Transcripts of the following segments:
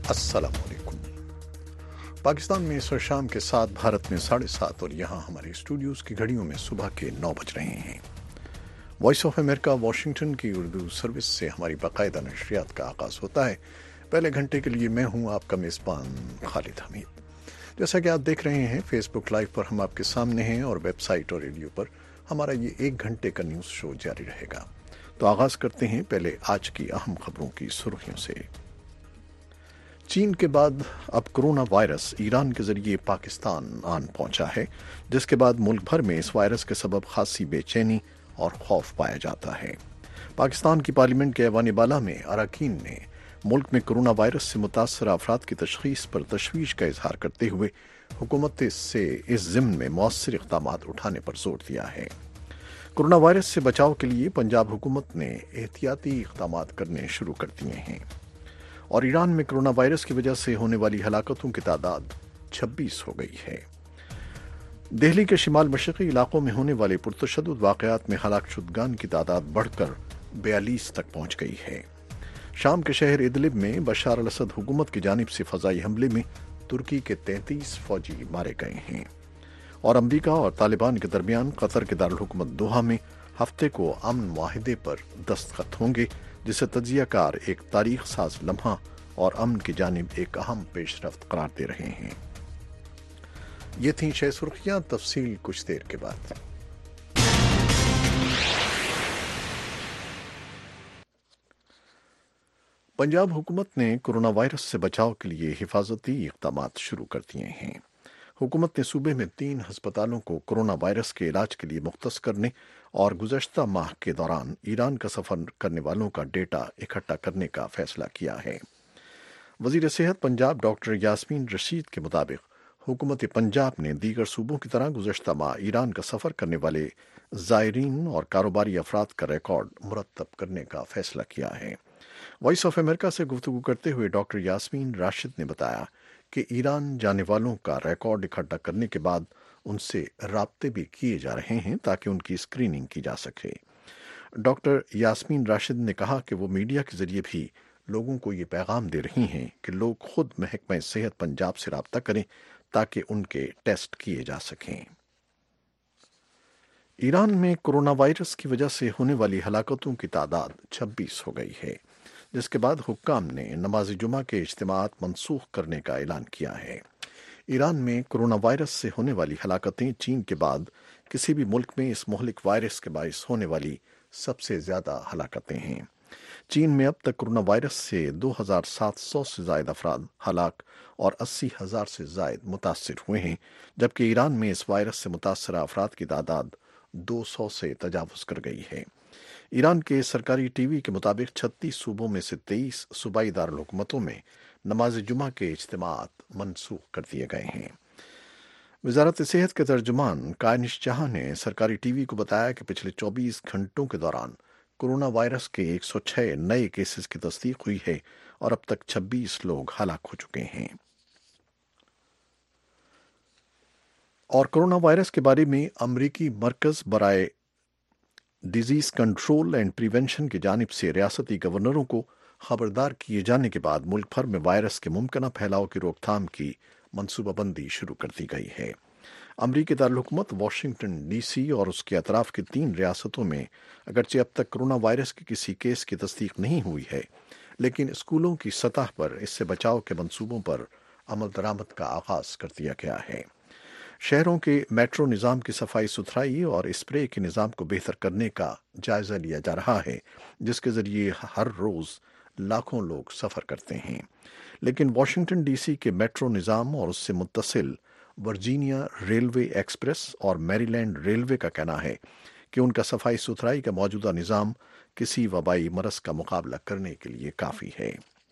अस्सलाम वालेकुम। पाकिस्तान में इस वक्त शाम के 7, भारत में 7:30 और यहाँ हमारे स्टूडियोज़ की घड़ियों में सुबह के 9 बज रहे हैं। वॉइस ऑफ अमेरिका वाशिंगटन की उर्दू सर्विस से हमारी बाकायदा नशरियात का आगाज़ होता है। पहले घंटे के लिए मैं हूँ आपका मेज़बान खालिद हमीद। जैसा कि आप देख रहे हैं, फेसबुक लाइव पर हम आपके सामने हैं और वेबसाइट और रेडियो पर हमारा ये 1 घंटे का न्यूज़ शो जारी रहेगा। तो आगाज़ करते हैं पहले आज की अहम खबरों की सुर्खियों से। चीन के बाद अब कोरोना वायरस ईरान के जरिए पाकिस्तान आन पहुंचा है, जिसके बाद मुल्क भर में इस वायरस के सबब खासी बेचैनी और खौफ पाया जाता है। पाकिस्तान की पार्लियामेंट के ऐवान बाला में अरकान ने मुल्क में कोरोना वायरस से मुतासर अफराद की तशखीस पर तशवीश का इजहार करते हुए हुकूमत से इस ज़िम्न में मौसर इक़दाम उठाने पर जोर दिया है। कोरोना वायरस से बचाव के लिए पंजाब हुकूमत ने एहतियाती इक़दाम करने शुरू कर दिए हैं और ईरान में कोरोना वायरस की वजह से होने वाली हलाकतों की तादाद 26 हो गई है। दिल्ली के शिमाल मशरक़ी इलाकों में होने वाले पुरतशद्दुद वाक़यात में हलाक शुदगान की तादाद बढ़कर 42 तक पहुंच गई है। शाम के शहर इदलिब में बशार अल असद हुकूमत की जानिब से फ़ज़ाई हमले में तुर्की के 33 फौजी मारे गए हैं और अमरीका और तालिबान के दरमियान कतर के दारुल हुकूमत दोहा में हफ्ते को अमन मुआहिदे पर दस्तखत होंगे, जिसे तज्जियाकार एक तारीख साज लम्हा और अमन की जानिब एक अहम पेशरफ्त करार दे रहे हैं। ये थी 6 सुर्खियां, तफसील कुछ देर के बाद। पंजाब हुकूमत ने कोरोना वायरस से बचाव के लिए हिफाजती इक़दाम शुरू कर दिए हैं। हुकूमत ने सूबे में 3 हस्पतालों को कोरोना वायरस के इलाज के लिए मुख्तस करने और गुज़श्ता माह के दौरान ईरान का सफ़र करने वालों का डेटा इकट्ठा करने का फैसला किया है। वज़ीर सेहत पंजाब डॉक्टर यास्मीन रशीद के मुताबिक हुकूमत पंजाब ने दीगर सूबों की तरह गुज़श्ता माह ईरान का सफ़र करने वाले ज़ायरीन और कारोबारी अफराद का रिकॉर्ड मुरतब करने का फैसला किया है। वॉइस ऑफ अमेरिका से गुफ्तगू करते हुए डॉक्टर यास्मीन राशिद ने बताया कि ईरान जाने वालों का रिकॉर्ड इकट्ठा करने के बाद उनसे राब्ते भी किए जा रहे हैं ताकि उनकी स्क्रीनिंग की जा सके। डॉक्टर यास्मीन राशिद ने कहा कि वो मीडिया के जरिए भी लोगों को ये पैगाम दे रही हैं कि लोग खुद महकमा सेहत पंजाब से राब्ता करें ताकि उनके टेस्ट किए जा सकें। ईरान में कोरोना वायरस की वजह से होने वाली हलाकतों की तादाद 26 हो गई है, जिसके बाद हुक्काम ने नमाज जुमा के इज्तिमात मनसूख करने का ऐलान किया है। ईरान में कोरोना वायरस से होने वाली हलाकतें चीन के बाद किसी भी मुल्क में इस मोहलिक वायरस के बायस होने वाली सबसे ज्यादा हलाकतें हैं। चीन में अब तक कोरोना वायरस से 2700 से ज्यादा अफराद हलाक और 80,000 से ज्यादा मुतासर हुए हैं, जबकि ईरान में इस वायरस से मुतासर अफराद की तादाद 200 से तजावुज कर गई है। ईरान के सरकारी टीवी के मुताबिक 36 सूबों में से 23 सूबाई दारुल हुकूमतों में नमाज जुमा के इज्तिमात मनसूख कर दिए गए हैं। वजारत सेहत के तर्जुमान कायनिश जहां ने सरकारी टीवी को बताया कि पिछले 24 घंटों के दौरान कोरोना वायरस के 106 नए केसेस की तस्दीक हुई है और अब तक 26 लोग हलाक हो चुके हैं। और कोरोना वायरस के बारे में अमरीकी मरकज बराए डिजीज कंट्रोल एंड प्रिवेंशन की जानिब से रियासती गवर्नरों को खबरदार किए जाने के बाद मुल्क भर में वायरस के मुमकिन फैलाव की रोकथाम की मनसूबाबंदी शुरू कर दी गई है। अमरीकी दारुलहुकूमत वाशिंगटन डीसी और उसके अतराफ की 3 रियासतों में अगरचे अब तक कोरोना वायरस के किसी केस की तस्दीक नहीं हुई है, लेकिन स्कूलों की सतह पर इससे बचाव के मंसूबों पर अमल दरामद का आगाज कर दिया गया है। शहरों के मेट्रो निज़ाम की सफाई सुथराई और स्प्रे के निज़ाम को बेहतर करने का जायजा लिया जा रहा है, जिसके जरिए हर रोज लाखों लोग सफर करते हैं। लेकिन वाशिंगटन डीसी के मेट्रो निज़ाम और उससे मुत्तसिल वर्जीनिया रेलवे एक्सप्रेस और मैरीलैंड रेलवे का कहना है कि उनका सफाई सुथराई का मौजूदा निज़ाम किसी वबाई मरज का मुकाबला करने के लिए काफ़ी है।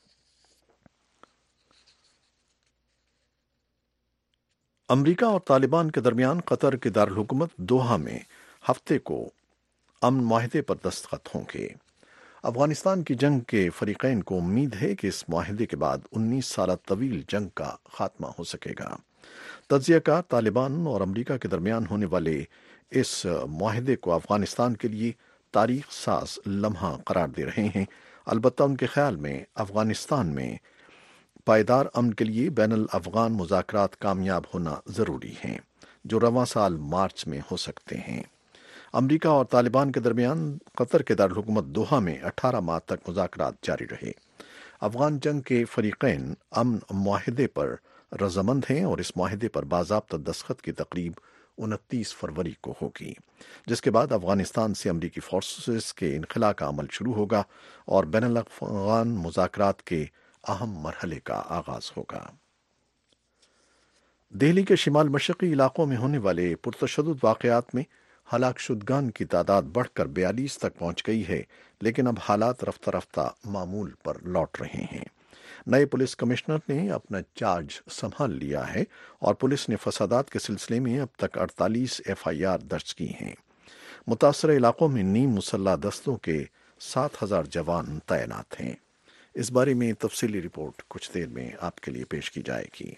अमरीका और तालिबान के दरमियान कतर के दारुल हुकूमत दोहा में हफ्ते को अमन मुआहिदे पर दस्तखत होंगे। अफगानिस्तान की जंग के फरीकैन को उम्मीद है कि इस मुआहिदे के बाद 19 साल तवील जंग का खात्मा हो सकेगा। तज्जियाकार तालिबान और अमरीका के दरमियान होने वाले इस मुआहिदे को अफगानिस्तान के लिए तारीख साज लम्हा करार दे रहे हैं। अलबत्ता उनके ख्याल में अफगानिस्तान में پائیدار امن کے لیے بین الافغان مذاکرات کامیاب ہونا ضروری ہیں جو رواں سال مارچ میں ہو سکتے ہیں۔ امریکہ اور طالبان کے درمیان قطر کے دارالحکومت دوحہ میں 18 ماہ تک مذاکرات جاری رہے۔ افغان جنگ کے فریقین امن معاہدے پر رضامند ہیں اور اس معاہدے پر باضابطہ دستخط کی تقریب 29 فروری کو ہوگی، جس کے بعد افغانستان سے امریکی فورسز کے انخلاء کا عمل شروع ہوگا اور بین الافغان مذاکرات کے اہم مرحلے کا آغاز ہوگا۔ دہلی کے شمال مشرقی علاقوں میں ہونے والے پرتشدد واقعات میں ہلاک شدگان کی تعداد بڑھ کر 42 تک پہنچ گئی ہے، لیکن اب حالات رفتہ رفتہ معمول پر لوٹ رہے ہیں۔ نئے پولیس کمشنر نے اپنا چارج سنبھال لیا ہے اور پولیس نے فسادات کے سلسلے میں اب تک 48 FIR درج کی ہیں۔ متاثرہ علاقوں میں نیم مسلح دستوں کے 7,000 جوان تعینات ہیں۔ اس بارے میں تفصیلی رپورٹ کچھ دیر میں آپ کے لیے پیش کی جائے گی۔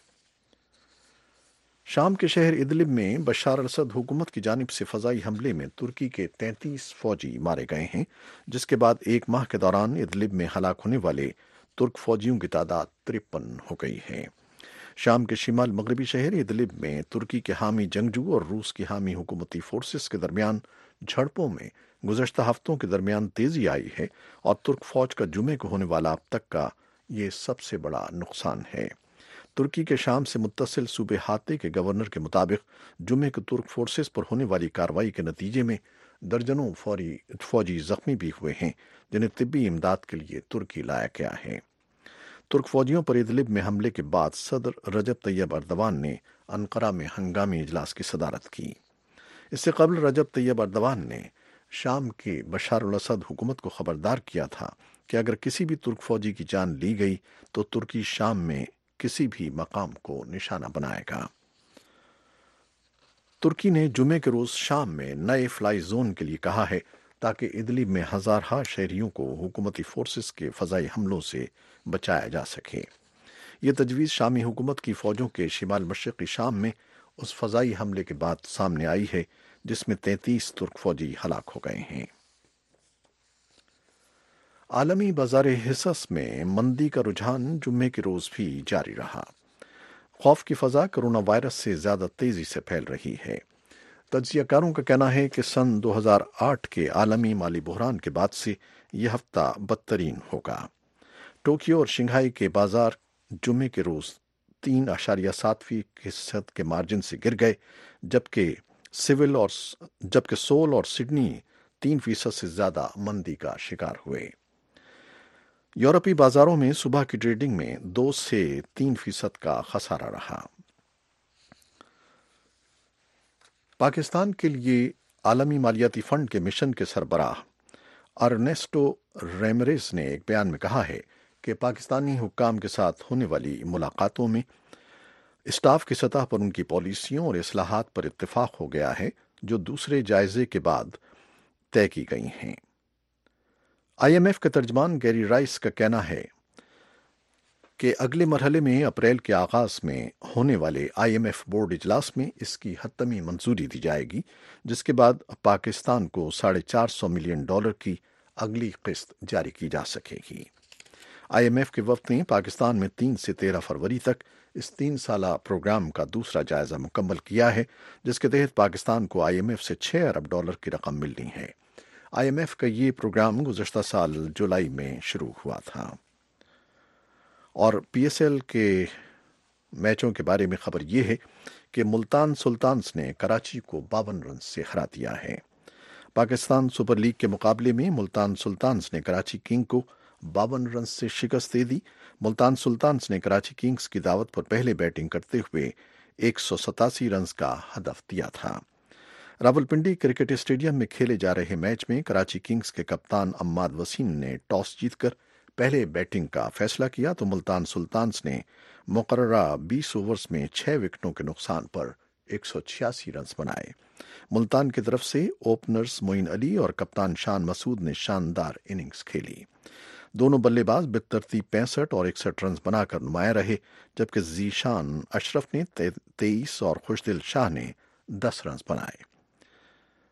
شام کے شہر ادلب میں بشار الاسد حکومت کی جانب سے فضائی حملے میں ترکی کے 33 فوجی مارے گئے ہیں، جس کے بعد ایک ماہ کے دوران ادلب میں ہلاک ہونے والے ترک فوجیوں کی تعداد 53 ہو گئی ہے۔ شام کے شمال مغربی شہر ادلب میں ترکی کے حامی جنگجو اور روس کی حامی حکومتی فورسز کے درمیان جھڑپوں میں گزشتہ ہفتوں کے درمیان تیزی آئی ہے اور ترک فوج کا جمعے کو ہونے والا اب تک کا یہ سب سے بڑا نقصان ہے۔ ترکی کے شام سے متصل صوبے ہاتے کے گورنر کے مطابق جمعے کو ترک فورسز پر ہونے والی کارروائی کے نتیجے میں درجنوں فوجی زخمی بھی ہوئے ہیں، جنہیں طبی امداد کے لیے ترکی لایا گیا ہے۔ ترک فوجیوں پر ادلب میں حملے کے بعد صدر رجب طیب اردوان نے انقرہ میں ہنگامی اجلاس کی صدارت کی۔ اس سے قبل رجب طیب اردوان نے شام کے بشار الاسد حکومت کو خبردار کیا تھا کہ اگر کسی بھی ترک فوجی کی جان لی گئی تو ترکی شام میں کسی بھی مقام کو نشانہ بنائے گا۔ ترکی نے جمعے کے روز شام میں نئے فلائی زون کے لیے کہا ہے تاکہ ادلب میں ہزارہا شہریوں کو حکومتی فورسز کے فضائی حملوں سے بچایا جا سکے۔ یہ تجویز شامی حکومت کی فوجوں کے شمال مشرقی شام میں اس فضائی حملے کے بعد سامنے آئی ہے جس میں 33 ترک فوجی ہلاک ہو گئے ہیں۔ عالمی بازار حصص میں مندی کا رجحان جمعے کے روز بھی جاری رہا۔ خوف کی فضا کرونا وائرس سے زیادہ تیزی سے پھیل رہی ہے۔ تجزیہ کاروں کا کہنا ہے کہ سن 2008 کے عالمی مالی بحران کے بعد سے یہ ہفتہ بدترین ہوگا۔ ٹوکیو اور شنگھائی کے بازار جمعے کے روز 3.7% کے مارجن سے گر گئے، جبکہ سول اور سڈنی 3% سے زیادہ مندی کا شکار ہوئے۔ یورپی بازاروں میں صبح کی ٹریڈنگ میں 2 سے 3% کا خسارہ رہا۔ پاکستان کے لیے عالمی مالیاتی فنڈ کے مشن کے سربراہ ارنیسٹو ریمریز نے ایک بیان میں کہا ہے کہ پاکستانی حکام کے ساتھ ہونے والی ملاقاتوں میں اسٹاف کی سطح پر ان کی پالیسیوں اور اصلاحات پر اتفاق ہو گیا ہے جو دوسرے جائزے کے بعد طے کی گئی ہیں۔ IMF کے ترجمان گیری رائس کا کہنا ہے کہ اگلے مرحلے میں اپریل کے آغاز میں ہونے والے IMF بورڈ اجلاس میں اس کی حتمی منظوری دی جائے گی، جس کے بعد پاکستان کو $450 ملین کی اگلی قسط جاری کی جا سکے گی۔ IMF کے وفد نے پاکستان میں 3 سے 13 فروری تک اس 3 سالہ پروگرام کا دوسرا جائزہ مکمل کیا ہے، جس کے تحت پاکستان کو IMF سے $6 ارب کی رقم ملنی ہے۔ IMF کا یہ پروگرام گزشتہ سال جولائی میں شروع ہوا تھا۔ اور PSL کے میچوں کے بارے میں خبر یہ ہے کہ ملتان سلطانز نے کراچی کو 52 رنز سے ہرا دیا ہے۔ پاکستان سپر لیگ کے مقابلے میں ملتان سلطانز نے کراچی کنگ کو 52 رنز سے شکست دے دی۔ ملتان سلطانز نے کراچی کنگز کی دعوت پر پہلے بیٹنگ کرتے ہوئے 187 رنز کا ہدف دیا تھا۔ راولپنڈی کرکٹ اسٹیڈیم میں کھیلے جا رہے میچ میں کراچی کنگز کے کپتان عماد وسیم نے ٹاس جیت کر پہلے بیٹنگ کا فیصلہ کیا تو ملتان سلطانز نے مقررہ 20 اوورز میں 6 وکٹوں کے نقصان پر 186 رنز بنائے۔ ملتان کی طرف سے اوپنرز معین علی اور کپتان شان مسعود نے شاندار اننگز کھیلی۔ دونوں بلے باز بالترتیب 65 اور 61 رنز بنا کر نمایاں رہے، جبکہ ذیشان اشرف نے 23 اور خوشدل شاہ نے 10 رنز بنائے۔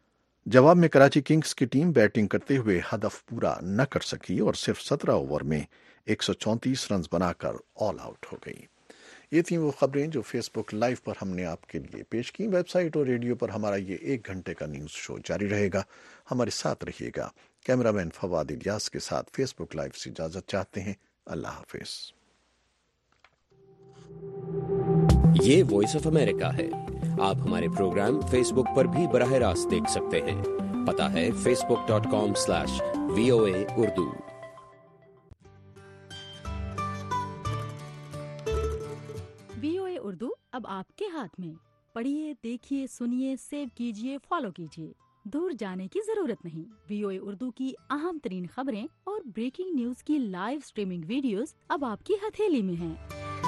جواب میں کراچی کنگز کی ٹیم بیٹنگ کرتے ہوئے ہدف پورا نہ کر سکی اور صرف 17 اوور میں 134 رنز بنا کر آل آؤٹ ہو گئی۔ یہ تھیں وہ خبریں جو فیس بک لائیو پر ہم نے آپ کے لیے پیش کی۔ ویب سائٹ اور ریڈیو پر ہمارا یہ 1 گھنٹے کا نیوز شو جاری رہے گا، ہمارے ساتھ رہیے گا۔ کیمرہ مین فواد الیاس کے ساتھ فیس بک لائیو سے اجازت چاہتے ہیں۔ اللہ حافظ۔ یہ وائس آف امریکہ ہے۔ آپ ہمارے پروگرام فیس بک پر بھی براہ راست دیکھ سکتے ہیں۔ پتہ ہے facebook.com/VOA اردو۔ VOA اردو اب آپ کے ہاتھ میں۔ پڑھیے، دیکھیے، سنیے، سیو کیجیے، فالو کیجیے۔ دور جانے کی ضرورت نہیں۔ VOA اردو کی اہم ترین خبریں اور بریکنگ نیوز کی لائیو سٹریمنگ ویڈیوز اب آپ کی ہتھیلی میں ہیں۔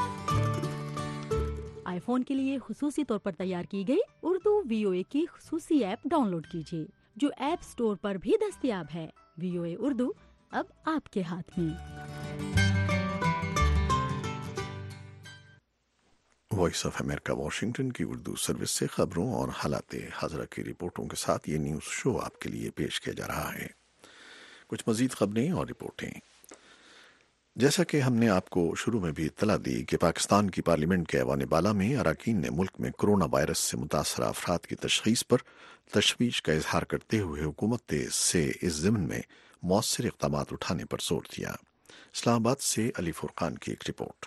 آئی فون کے لیے خصوصی طور پر تیار کی گئی اردو VOA کی خصوصی ایپ ڈاؤن لوڈ کیجیے، جو ایپ سٹور پر بھی دستیاب ہے۔ VOA اردو اب آپ کے ہاتھ میں۔ وائس آف امریکہ واشنگٹن کی اردو سروس سے خبروں اور حالات حاضرہ کی رپورٹوں کے ساتھ یہ نیوز شو آپ کے لیے پیش کیا جا رہا ہے۔ کچھ مزید خبریں اور رپورٹیں۔ جیسا کہ ہم نے آپ کو شروع میں بھی اطلاع دی کہ پاکستان کی پارلیمنٹ کے ایوان بالا میں اراکین نے ملک میں کرونا وائرس سے متاثرہ افراد کی تشخیص پر تشویش کا اظہار کرتے ہوئے حکومت سے اس ضمن میں مؤثر اقدامات اٹھانے پر زور دیا۔ اسلام آباد سے علی فرقان کی ایک رپورٹ۔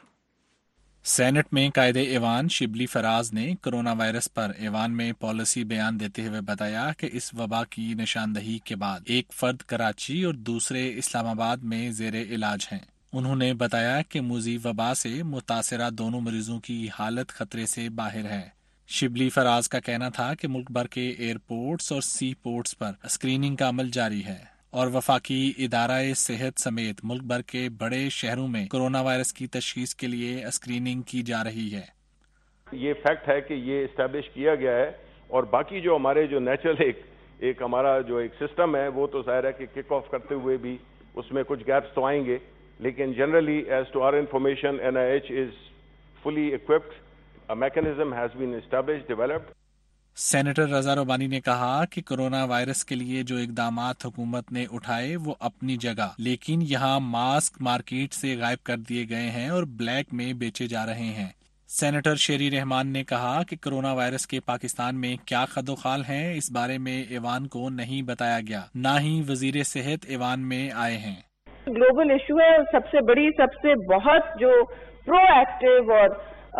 سینٹ میں قائد ایوان شبلی فراز نے کرونا وائرس پر ایوان میں پالیسی بیان دیتے ہوئے بتایا کہ اس وبا کی نشاندہی کے بعد ایک فرد کراچی اور دوسرے اسلام آباد میں زیر علاج ہیں۔ انہوں نے بتایا کہ موذی وبا سے متاثرہ دونوں مریضوں کی حالت خطرے سے باہر ہے۔ شبلی فراز کا کہنا تھا کہ ملک بھر کے ایئرپورٹس اور سی پورٹس پر اسکریننگ کا عمل جاری ہے اور وفاقی ادارہ صحت سمیت ملک بھر کے بڑے شہروں میں کرونا وائرس کی تشخیص کے لیے اسکریننگ کی جا رہی ہے۔ یہ فیکٹ ہے کہ یہ اسٹیبلش کیا گیا ہے، اور باقی جو ہمارے جو نیچرل ایک ہمارا جو ایک سسٹم ہے وہ تو ظاہر ہے کہ کک آف کرتے ہوئے بھی اس میں کچھ گیپس تو آئیں گے، لیکن generally as to our information NIH is fully equipped. A mechanism has been established, developed. Senator Raza Rabbani نے کہا کہ کرونا وائرس کے لیے جو اقدامات حکومت نے اٹھائے وہ اپنی جگہ، لیکن یہاں ماسک مارکیٹ سے غائب کر دیے گئے ہیں اور بلیک میں بیچے جا رہے ہیں۔ سینیٹر شیری رحمان نے کہا کہ کرونا وائرس کے پاکستان میں کیا خد و خال ہیں اس بارے میں ایوان کو نہیں بتایا گیا، نہ ہی وزیر صحت ایوان میں آئے ہیں۔ گلوبل ایشو ہے، سب سے بڑی، سب سے بہت جو پرو ایکٹیو اور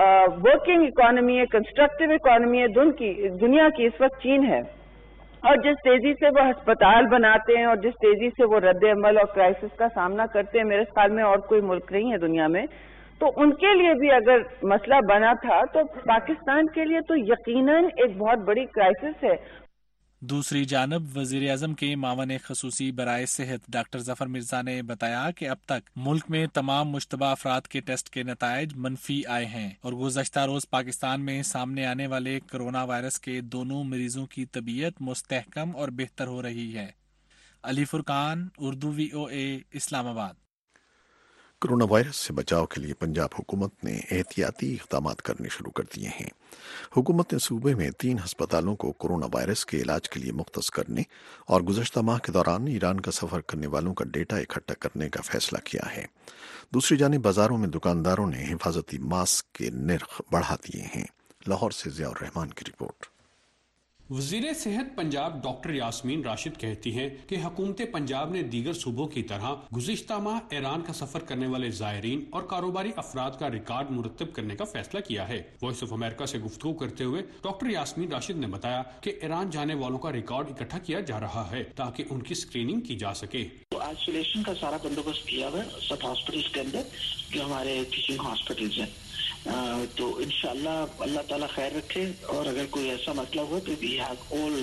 ورکنگ اکانومی ہے، کنسٹرکٹیو اکانومی ہے دنیا کی اس وقت چین ہے، اور جس تیزی سے وہ ہسپتال بناتے ہیں اور جس تیزی سے وہ رد عمل اور کرائسس کا سامنا کرتے ہیں، میرے خیال میں اور کوئی ملک نہیں ہے دنیا میں، تو ان کے لیے بھی اگر مسئلہ بنا تھا تو پاکستان کے لیے تو یقیناً ایک بہت بڑی کرائسس ہے۔ دوسری جانب وزیر اعظم کے معاون خصوصی برائے صحت ڈاکٹر ظفر مرزا نے بتایا کہ اب تک ملک میں تمام مشتبہ افراد کے ٹیسٹ کے نتائج منفی آئے ہیں اور گزشتہ روز پاکستان میں سامنے آنے والے کرونا وائرس کے دونوں مریضوں کی طبیعت مستحکم اور بہتر ہو رہی ہے۔ علی فرقان، اردو VOA، اسلام آباد۔ کرونا وائرس سے بچاؤ کے لیے پنجاب حکومت نے احتیاطی اقدامات کرنے شروع کر دیے ہیں۔ حکومت نے صوبے میں 3 ہسپتالوں کو کرونا وائرس کے علاج کے لیے مختص کرنے اور گزشتہ ماہ کے دوران ایران کا سفر کرنے والوں کا ڈیٹا اکٹھا کرنے کا فیصلہ کیا ہے۔ دوسری جانب بازاروں میں دکانداروں نے حفاظتی ماسک کے نرخ بڑھا دیے ہیں۔ لاہور سے ضیاء الرحمان کی رپورٹ۔ وزیر صحت پنجاب ڈاکٹر یاسمین راشد کہتی ہیں کہ حکومت پنجاب نے دیگر صوبوں کی طرح گزشتہ ماہ ایران کا سفر کرنے والے زائرین اور کاروباری افراد کا ریکارڈ مرتب کرنے کا فیصلہ کیا ہے۔ وائس آف امریکہ سے گفتگو کرتے ہوئے ڈاکٹر یاسمین راشد نے بتایا کہ ایران جانے والوں کا ریکارڈ اکٹھا کیا جا رہا ہے تاکہ ان کی اسکریننگ کی جا سکے۔ آئسولیشن کا سارا بندوبست کیا ہوا ہے سب ہاسپٹلس کے اندر جو ہمارے ٹیچنگ ہاسپٹلس ہیں، تو انشاءاللہ اللہ تعالیٰ خیر رکھے، اور اگر کوئی ایسا مسئلہ ہو تو we have all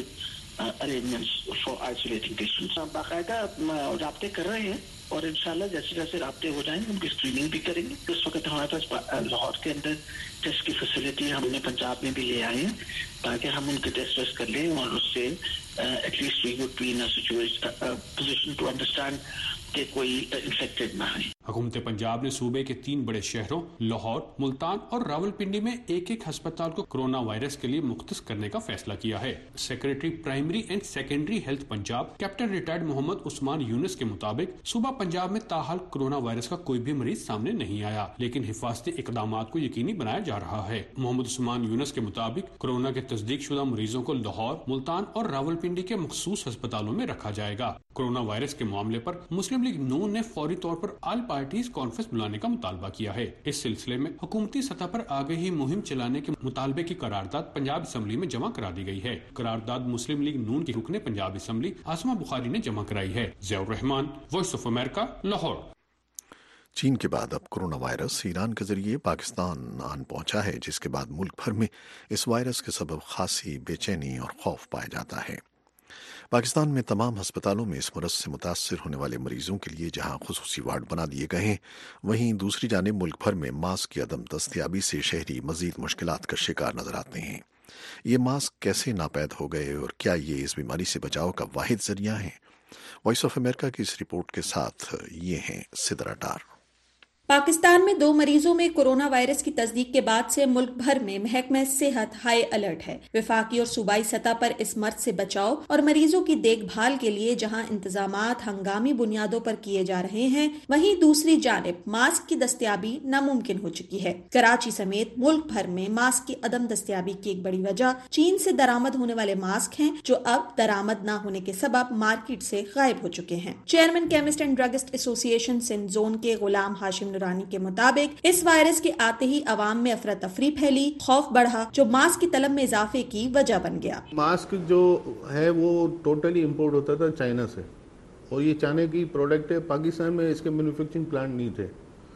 arrangements for isolating patients. ہم باقاعدہ رابطے کر رہے ہیں اور انشاءاللہ جیسے جیسے رابطے ہو جائیں گے ان کی اسکریننگ بھی کریں گے۔ اس وقت ہمارے پاس لاہور کے اندر ٹیسٹ کی فیسلٹی ہم نے پنجاب میں بھی لے آئے ہیں تاکہ ہم ان کے ٹیسٹ ویسٹ کر لیں، اور اس سے at least we would be in a position to understand کہ کوئی انفیکٹڈ نہ ہے۔ हुकूमत पंजाब ने सूबे के 3 बड़े शहरों लाहौर, मुल्तान और रावलपिंडी में एक अस्पताल को कोरोना वायरस के लिए मुख्तस करने का फैसला किया है। Secretary primary and secondary health Punjab captain retired Mohammad Usman Yunus के मुताबिक सूबा पंजाब में ताहाल कोरोना वायरस का कोई भी मरीज सामने नहीं आया, लेकिन हिफाजती इकदामात को यकीनी बनाया जा रहा है। मोहम्मद उस्मान यूनुस के मुताबिक कोरोना के तस्दीक शुदा मरीजों को लाहौर, मुल्तान और रावलपिंडी के मखसूस अस्पतालों में रखा जाएगा। कोरोना वायरस के मामले पर मुस्लिम लीग नून ने फौरी तौर पर ऑल पार्टीज कॉन्फ्रेंस बुलाने का मुतालबा किया है। इस सिलसिले में हुकूमती सतह पर आगाही मुहिम चलाने के मुतालबे की करारदाद पंजाब असम्बली में जमा करा दी गई है। करारदाद मुस्लिम लीग नून की रुकने पंजाब असम्बली आसमा बुखारी ने जमा कराई है। Ziaur Rehman, Voice of America, Lahore. चीन के बाद अब कोरोना वायरस ईरान के जरिए पाकिस्तान आन पहुंचा है, जिसके बाद मुल्क भर में इस वायरस के सबब खांसी, बेचैनी और खौफ पाया जाता है। पाकिस्तान में तमाम अस्पतालों में इस मरज से मुतासर होने वाले मरीजों के लिए जहां खुसूसी वार्ड बना दिए गए हैं, वहीं दूसरी जानिब मुल्क भर में मास्क की अदम दस्तयाबी से शहरी मजीद मुश्किलात का शिकार नजर आते हैं। ये मास्क कैसे नापैद हो गए और क्या ये इस बीमारी से बचाव का वाहिद जरिया है? वॉइस ऑफ अमेरिका की इस रिपोर्ट के साथ ये हैं सिदरा डार। पाकिस्तान में 2 मरीजों में कोरोना वायरस की तस्दीक के बाद से मुल्क भर में महकमा सेहत हाई अलर्ट है। वफाकी और सूबाई सतह पर इस मर्ज से बचाव और मरीजों की देखभाल के लिए जहां इंतजामात हंगामी बुनियादों पर किए जा रहे हैं, वहीं दूसरी जानिब मास्क की दस्तयाबी नामुमकिन हो चुकी है। कराची समेत मुल्क भर में मास्क की अदम दस्तयाबी की एक बड़ी वजह चीन से दरामद होने वाले मास्क हैं, जो अब दरामद न होने के सबब मार्केट से गायब हो चुके हैं। Chairman chemist and druggist association Sindh zone के गुलाम हाशिम नूरानी के मुताबिक इस वायरस के आते ही अवाम में अफरा तफरी फैली, खौफ बढ़ा, जो मास्क की तलब में इजाफे की वजह बन गया। मास्क जो है वो टोटली इम्पोर्ट होता था चाइना से, और ये चाइना की प्रोडक्ट है। पाकिस्तान में इसके मैन्युफैक्चरिंग प्लांट नहीं थे,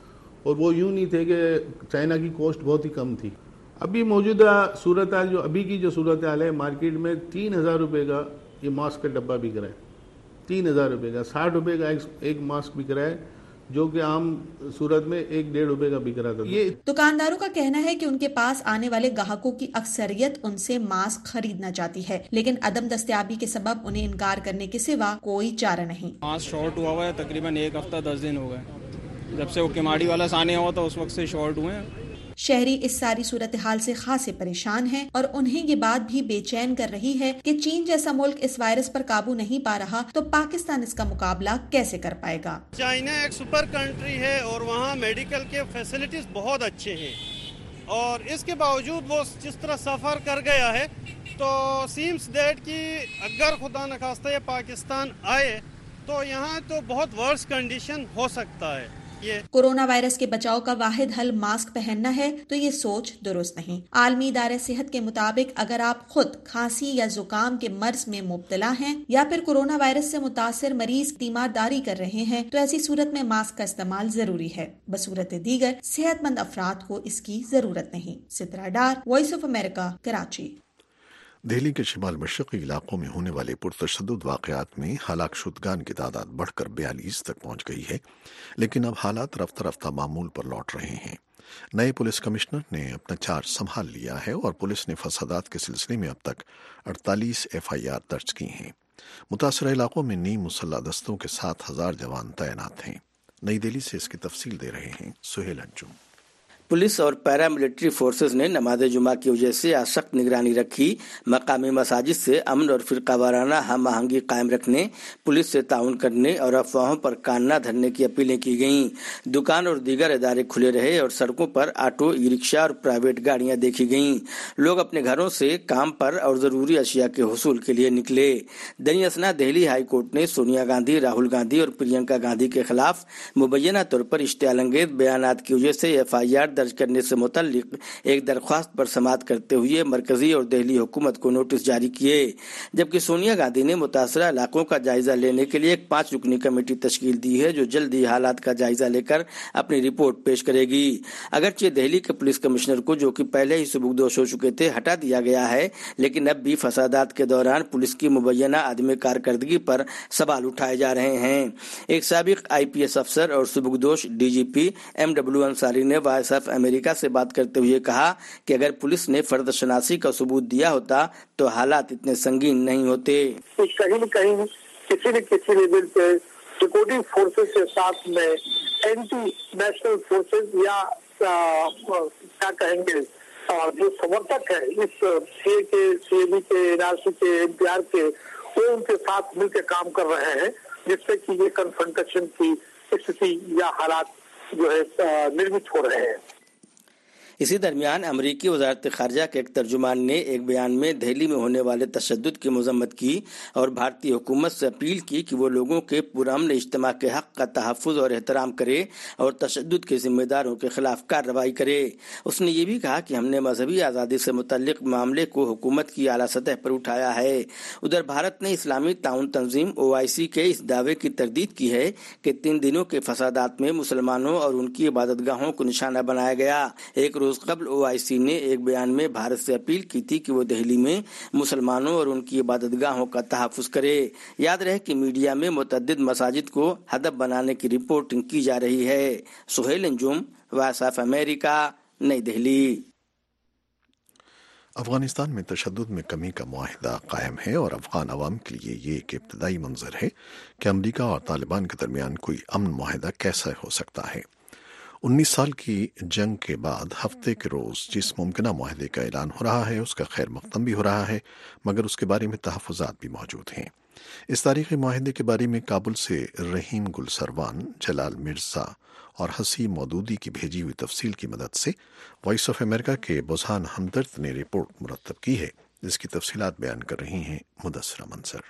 और वो यूं नहीं थे कि चाइना की कॉस्ट बहुत ही कम थी। अभी मौजूदा सूरत हाल, जो अभी की जो सूरत हाल है, मार्केट में 3000 रुपये का ये मास्क का डब्बा बिक रहा है। 3000 रुपये का, 60 रुपये का एक मास्क बिक रहा है, जो कि आम सूरत में 1-1.5 रुपए का बिक रहा था। ये दुकानदारों का कहना है कि उनके पास आने वाले ग्राहकों की अक्सरियत उनसे मास्क खरीदना चाहती है, लेकिन अदम दस्तयाबी के सबब उन्हें इनकार करने के सिवा कोई चारा नहीं। मास्क शॉर्ट हुआ है, तकरीबन 1 हफ्ता 10 दिन हो गए, जब से वो किमाड़ी वाला साने हुआ था उस वक्त से शॉर्ट हुए हैं। शहरी इस सारी सूरत हाल से खासे परेशान हैं और उन्हें ये बात भी बेचैन कर रही है कि चीन जैसा मुल्क इस वायरस पर काबू नहीं पा रहा तो पाकिस्तान इसका मुकाबला कैसे कर पाएगा। चाइना एक सुपर कंट्री है और वहाँ मेडिकल के फैसिलिटीज बहुत अच्छे हैं, और इसके बावजूद वो जिस तरह सफर कर गया है, तो सीम्स दैट कि अगर खुदा न खास्ता ये पाकिस्तान आए तो यहाँ तो बहुत वर्स कंडीशन हो सकता है। कोरोना वायरस के बचाव का वाहिद हल मास्क पहनना है तो ये सोच दुरुस्त नहीं। आलमी इदारे सेहत के मुताबिक अगर आप खुद खांसी या जुकाम के मर्ज में मुब्तला हैं या फिर कोरोना वायरस से मुतासिर मरीज तीमारदारी कर रहे हैं, तो ऐसी सूरत में मास्क का इस्तेमाल जरूरी है। बसूरत दीगर सेहतमंद अफराद को इसकी जरूरत नहीं। Sidra Dar, Voice of America, Karachi. Delhi के शिमाल मशरक़ी इलाकों में होने वाले पुरतशद्दुद वाक़यात में हलाक शुदगान की तादाद बढ़कर 42 तक पहुंच गई है, लेकिन अब हालात रफ्ता रफ्ता मामूल पर लौट रहे हैं। नए पुलिस कमिश्नर ने अपना चार्ज संभाल लिया है और पुलिस ने फसादात के सिलसिले में अब तक 48 FIR दर्ज की हैं। मुतासरा इलाकों में नीम मुसल्ला दस्तों के 7000 जवान तैनात हैं। नई दिल्ली से इसकी तफसील दे रहे हैं सुहेल अंजुम। पुलिस और पैरामिलिट्री फोर्सेस ने नमाज जुमा की वजह से आज सख्त निगरानी रखी। मकामी मसाजिद से अमन और फिरका वाराना हम आहंगी कायम रखने, पुलिस से ताउन करने और अफवाहों पर कान न धरने की अपीलें की गईं। दुकान और दीगर इदारे खुले रहे और सड़कों पर ऑटो, ई रिक्शा और प्राइवेट गाड़ियां देखी गईं। लोग अपने घरों से काम पर और जरूरी अशिया के हुसूल के लिए निकले। दनियासना दिल्ली हाई कोर्ट ने सोनिया गांधी, राहुल गांधी और प्रियंका गांधी के खिलाफ मुबैना तौर पर इश्तियालंगेज बयानात की वजह से FIR दर्ज करने से मुतल्लिक एक दरख्वास्त पर समाअत करते हुए मरकजी और दिल्ली हुकूमत को नोटिस जारी किए, जबकि सोनिया गांधी ने मुतासरा इलाकों का जायजा लेने के लिए एक 5 रुकनी कमेटी तश्कील दी है, जो जल्द ही हालात का जायजा लेकर अपनी रिपोर्ट पेश करेगी। अगरचे दिल्ली के पुलिस कमिश्नर को, जो कि पहले ही सुबुकदोश हो चुके थे, हटा दिया गया है, लेकिन अब भी फसादात के दौरान पुलिस की मुबैना आदमी कारकर्दगी पर सवाल उठाए जा रहे हैं। एक साबिक IPS अफसर और सुबुकदोश DGP MW अंसारी ने वॉइस ऑफ अमेरिका से बात करते हुए कहा कि अगर पुलिस ने फर्द शनासी का सबूत दिया होता तो हालात इतने संगीन नहीं होते। कहीं न कहीं किसी न किसी लेवल पे सिक्योरिटी फोर्सेस के साथ में एंटी नेशनल फोर्सेज या क्या कहेंगे जो समर्थक है इस सीए के, सीएबी के, एनआरसी के, एनपीआर के, वो उनके साथ मिलकर काम कर रहे हैं, जिससे कि ये कन्फ्रंटेशन की स्थिति या हालात जो है निर्मित हो रहे हैं। इसी दरमियान अमरीकी वजारत खारजा के एक तर्जुमान ने एक बयान में दिल्ली में होने वाले तशद्दुद की मजम्मत की और भारतीय हुकूमत से अपील की कि वो लोगों के पुरअमन इज्तिमा के हक का तहफ़्फ़ुज़ और एहतराम करे और तशद्दुद के जिम्मेदारों के खिलाफ कार्रवाई करे। उसने ये भी कहा कि हमने मजहबी आज़ादी से मुतल्लिक़ मामले को हुकूमत की आला सतह पर उठाया है। उधर भारत ने इस्लामी ताउन तंजीम OIC के इस दावे की तरदीद की है कि 3 दिनों के फसादात में मुसलमानों और उनकी इबादतगाहों को निशाना बनाया गया। एक रोज कबल OIC ने एक बयान में भारत से अपील की थी कि वो दिल्ली में मुसलमानों और उनकी इबादतगाहों का तहफ़्फ़ुज़ करे। याद रहे कि मीडिया में मुतअद्दिद मसाजिद को हदफ बनाने की रिपोर्टिंग की जा रही है। Sohail Anjum, Voice of America, New Delhi. Afghanistan में तशद्दुद में कमी का मुआहिदा कायम है और अफगान अवाम के लिए ये एक इब्तदाई मंजर है कि अमरीका और तालिबान के दरमियान कोई अमन मुआहिदा कैसा हो सकता है। 19 साल की जंग के बाद हफ्ते के रोज़ जिस मुमकिना मुआहिदे का ऐलान हो रहा है उसका खैर मकदम भी हो रहा है, मगर उसके बारे में तहफ़्फ़ुज़ात भी मौजूद हैं। इस तारीख़ी मुआहिदे के बारे में काबुल से रहीम गुल सरवान, जलाल मिर्ज़ा और हसी मौदूदी की भेजी हुई तफसील की मदद से वॉइस ऑफ अमेरिका के बुज़हान हमदर्द ने रिपोर्ट मुरतब की है, जिसकी तफसीलात बयान कर रही हैं मुदस्सरा मंसर।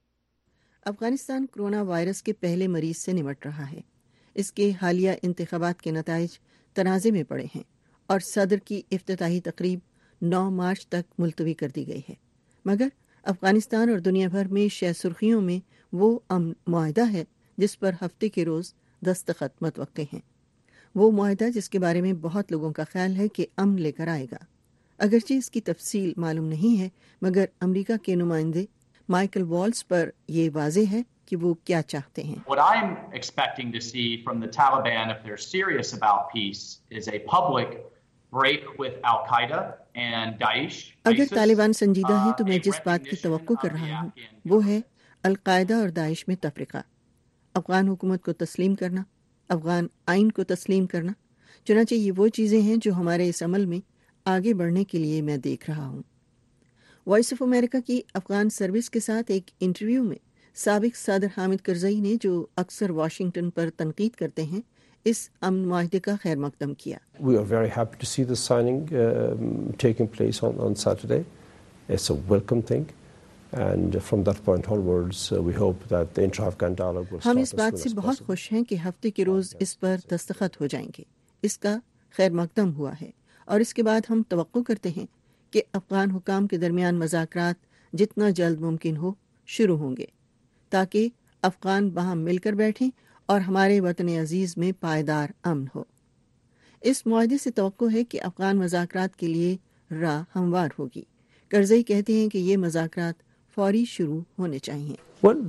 अफगानिस्तान कोरोना वायरस के पहले मरीज से निपट रहा है। इसके हालिया इंतखाबात के नताइज तनाज़े में पड़े हैं और सदर की इफ्तिताही तकरीब 9 मार्च तक मुलतवी कर दी गई है, मगर अफगानिस्तान और दुनिया भर में शह सुर्खियों में वो अमन मुआहिदा है जिस पर हफ्ते के रोज़ दस्तखत मतवक्के हैं। वो मुआहिदा जिसके बारे में बहुत लोगों का ख्याल है कि अमन लेकर आएगा। अगरचे इसकी तफसील मालूम नहीं है, मगर अमरीका के नुमाइंदे माइकल वॉल्स पर यह वाज़ेह है कि वो क्या चाहते हैं। What I'm expecting to see from the Taliban, if they're serious about peace, is a public break with Al-Qaeda and Daesh. अगर तालिबान संजीदा है तो मैं जिस बात की तवक्को कर रहा हूँ वो है अल-कायदा और दाइश में तफरीका, अफगान हुकूमत को तस्लीम करना, अफगान आइन को तस्लीम करना। चुनांचे ये वो चीज़ें हैं जो हमारे इस अमल में आगे बढ़ने के लिए मैं देख रहा हूँ। वॉइस ऑफ अमेरिका की अफगान सर्विस के साथ एक इंटरव्यू में साबिक सदर हामिद करज़ई ने, जो अक्सर वाशिंगटन पर तनकीद करते हैं, इस अमन मुआहिदे का खैर मकदम किया। We are very happy to see the signing taking place on Saturday. It's a welcome thing, and from that point onwards, we hope that the intra-Afghan dialogue will start. हम इस बात से बहुत खुश हैं कि हफ्ते के रोज इस पर दस्तखत हो जाएंगे। इसका खैर मकदम हुआ है और इसके बाद हम तवक्को करते हैं कि अफगान हुकाम के दरमियान मज़ाकरात जितना जल्द मुमकिन हो शुरू होंगे, ताकि अफगान वहाँ मिलकर बैठें और हमारे वतन अजीज़ में पायदार अमन हो। इस मुआहदे से तवक्को है कि अफगान मज़ाकरात के लिए राह हमवार होगी। करज़ई कहते हैं कि ये मज़ाकरात फौरी शुरू होने चाहिए। Well,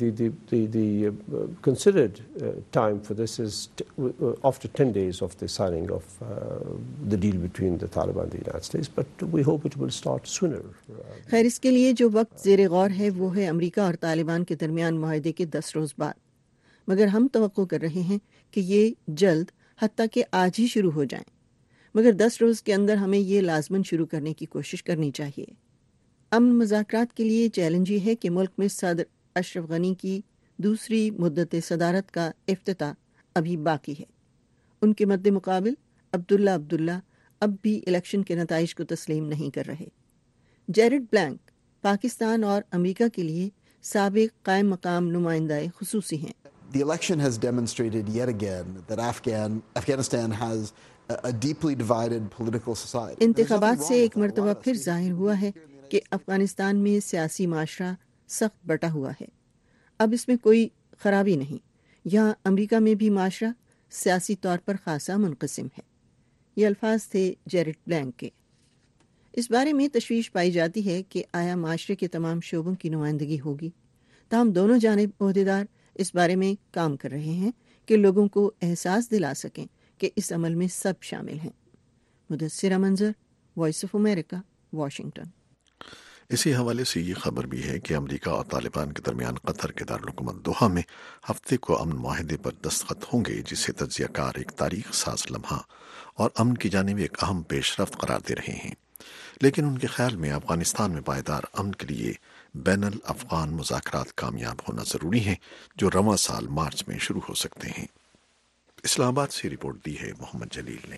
the considered time for this is after 10 days of the signing of the deal between the Taliban and the United States, but we hope it will start sooner. खैर, इसके लिए जो वक्त ज़ेरे गौर है वो है अमेरिका और तालिबान के दरमियान मुआहदे के 10 रोज़ बाद, मगर हम तवक्को कर रहे हैं कि ये जल्द हत्ता कि आज ही शुरू हो जाएं, मगर 10 रोज़ के अंदर हमें ये लाजमन शुरू करने की कोशिश करनी चाहिए। अमन मुज़ाकरात के लिए चैलेंज ये है कि मुल्क में सदर अशरफ गनी की दूसरी मुद्दत सदारत का इफ्तिताह अभी बाकी है। उनके मद्दे मुकाबिल अब्दुल्ला अब भी इलेक्शन के नताइज को तस्लीम नहीं कर रहे। जेरेड ब्लैंक पाकिस्तान और अमेरिका के लिए साबिक कायम मकाम नुमाइंदा खुसूसी हैं। The election has demonstrated yet again that Afghanistan has a deeply divided political society. इंतखाबात से एक मरतबा फिर जाहिर हुआ है कि अफगानिस्तान में सियासी माशरा सख्त बटा हुआ है। अब इसमें कोई खराबी नहीं। यहाँ अमेरिका में भी माशरा सियासी तौर पर खासा मुनक़सिम है। ये अल्फाज थे जेरेड ब्लैंक के। इस बारे में तशवीश पाई जाती है कि आया माशरे के तमाम शोबों की नुमाइंदगी होगी। ताहम दोनों जानिब ओहदेदार इस बारे में काम कर रहे हैं कि लोगों को एहसास दिला सकें कि इस अमल में सब शामिल हैं। मुदस्सिरा मंजर, वॉइस ऑफ अमेरिका, वाशिंगटन। اسی حوالے سے یہ خبر بھی ہے کہ امریکہ اور طالبان کے درمیان قطر کے دارالحکومت دوحہ میں ہفتے کو امن معاہدے پر دستخط ہوں گے، جسے تجزیہ کار ایک تاریخ ساز لمحہ اور امن کی جانب ایک اہم پیش رفت قرار دے رہے ہیں۔ لیکن ان کے خیال میں افغانستان میں پائیدار امن کے لیے بین الافغان مذاکرات کامیاب ہونا ضروری ہیں، جو رواں سال مارچ میں شروع ہو سکتے ہیں۔ اسلام آباد سے رپورٹ دی ہے محمد جلیل نے۔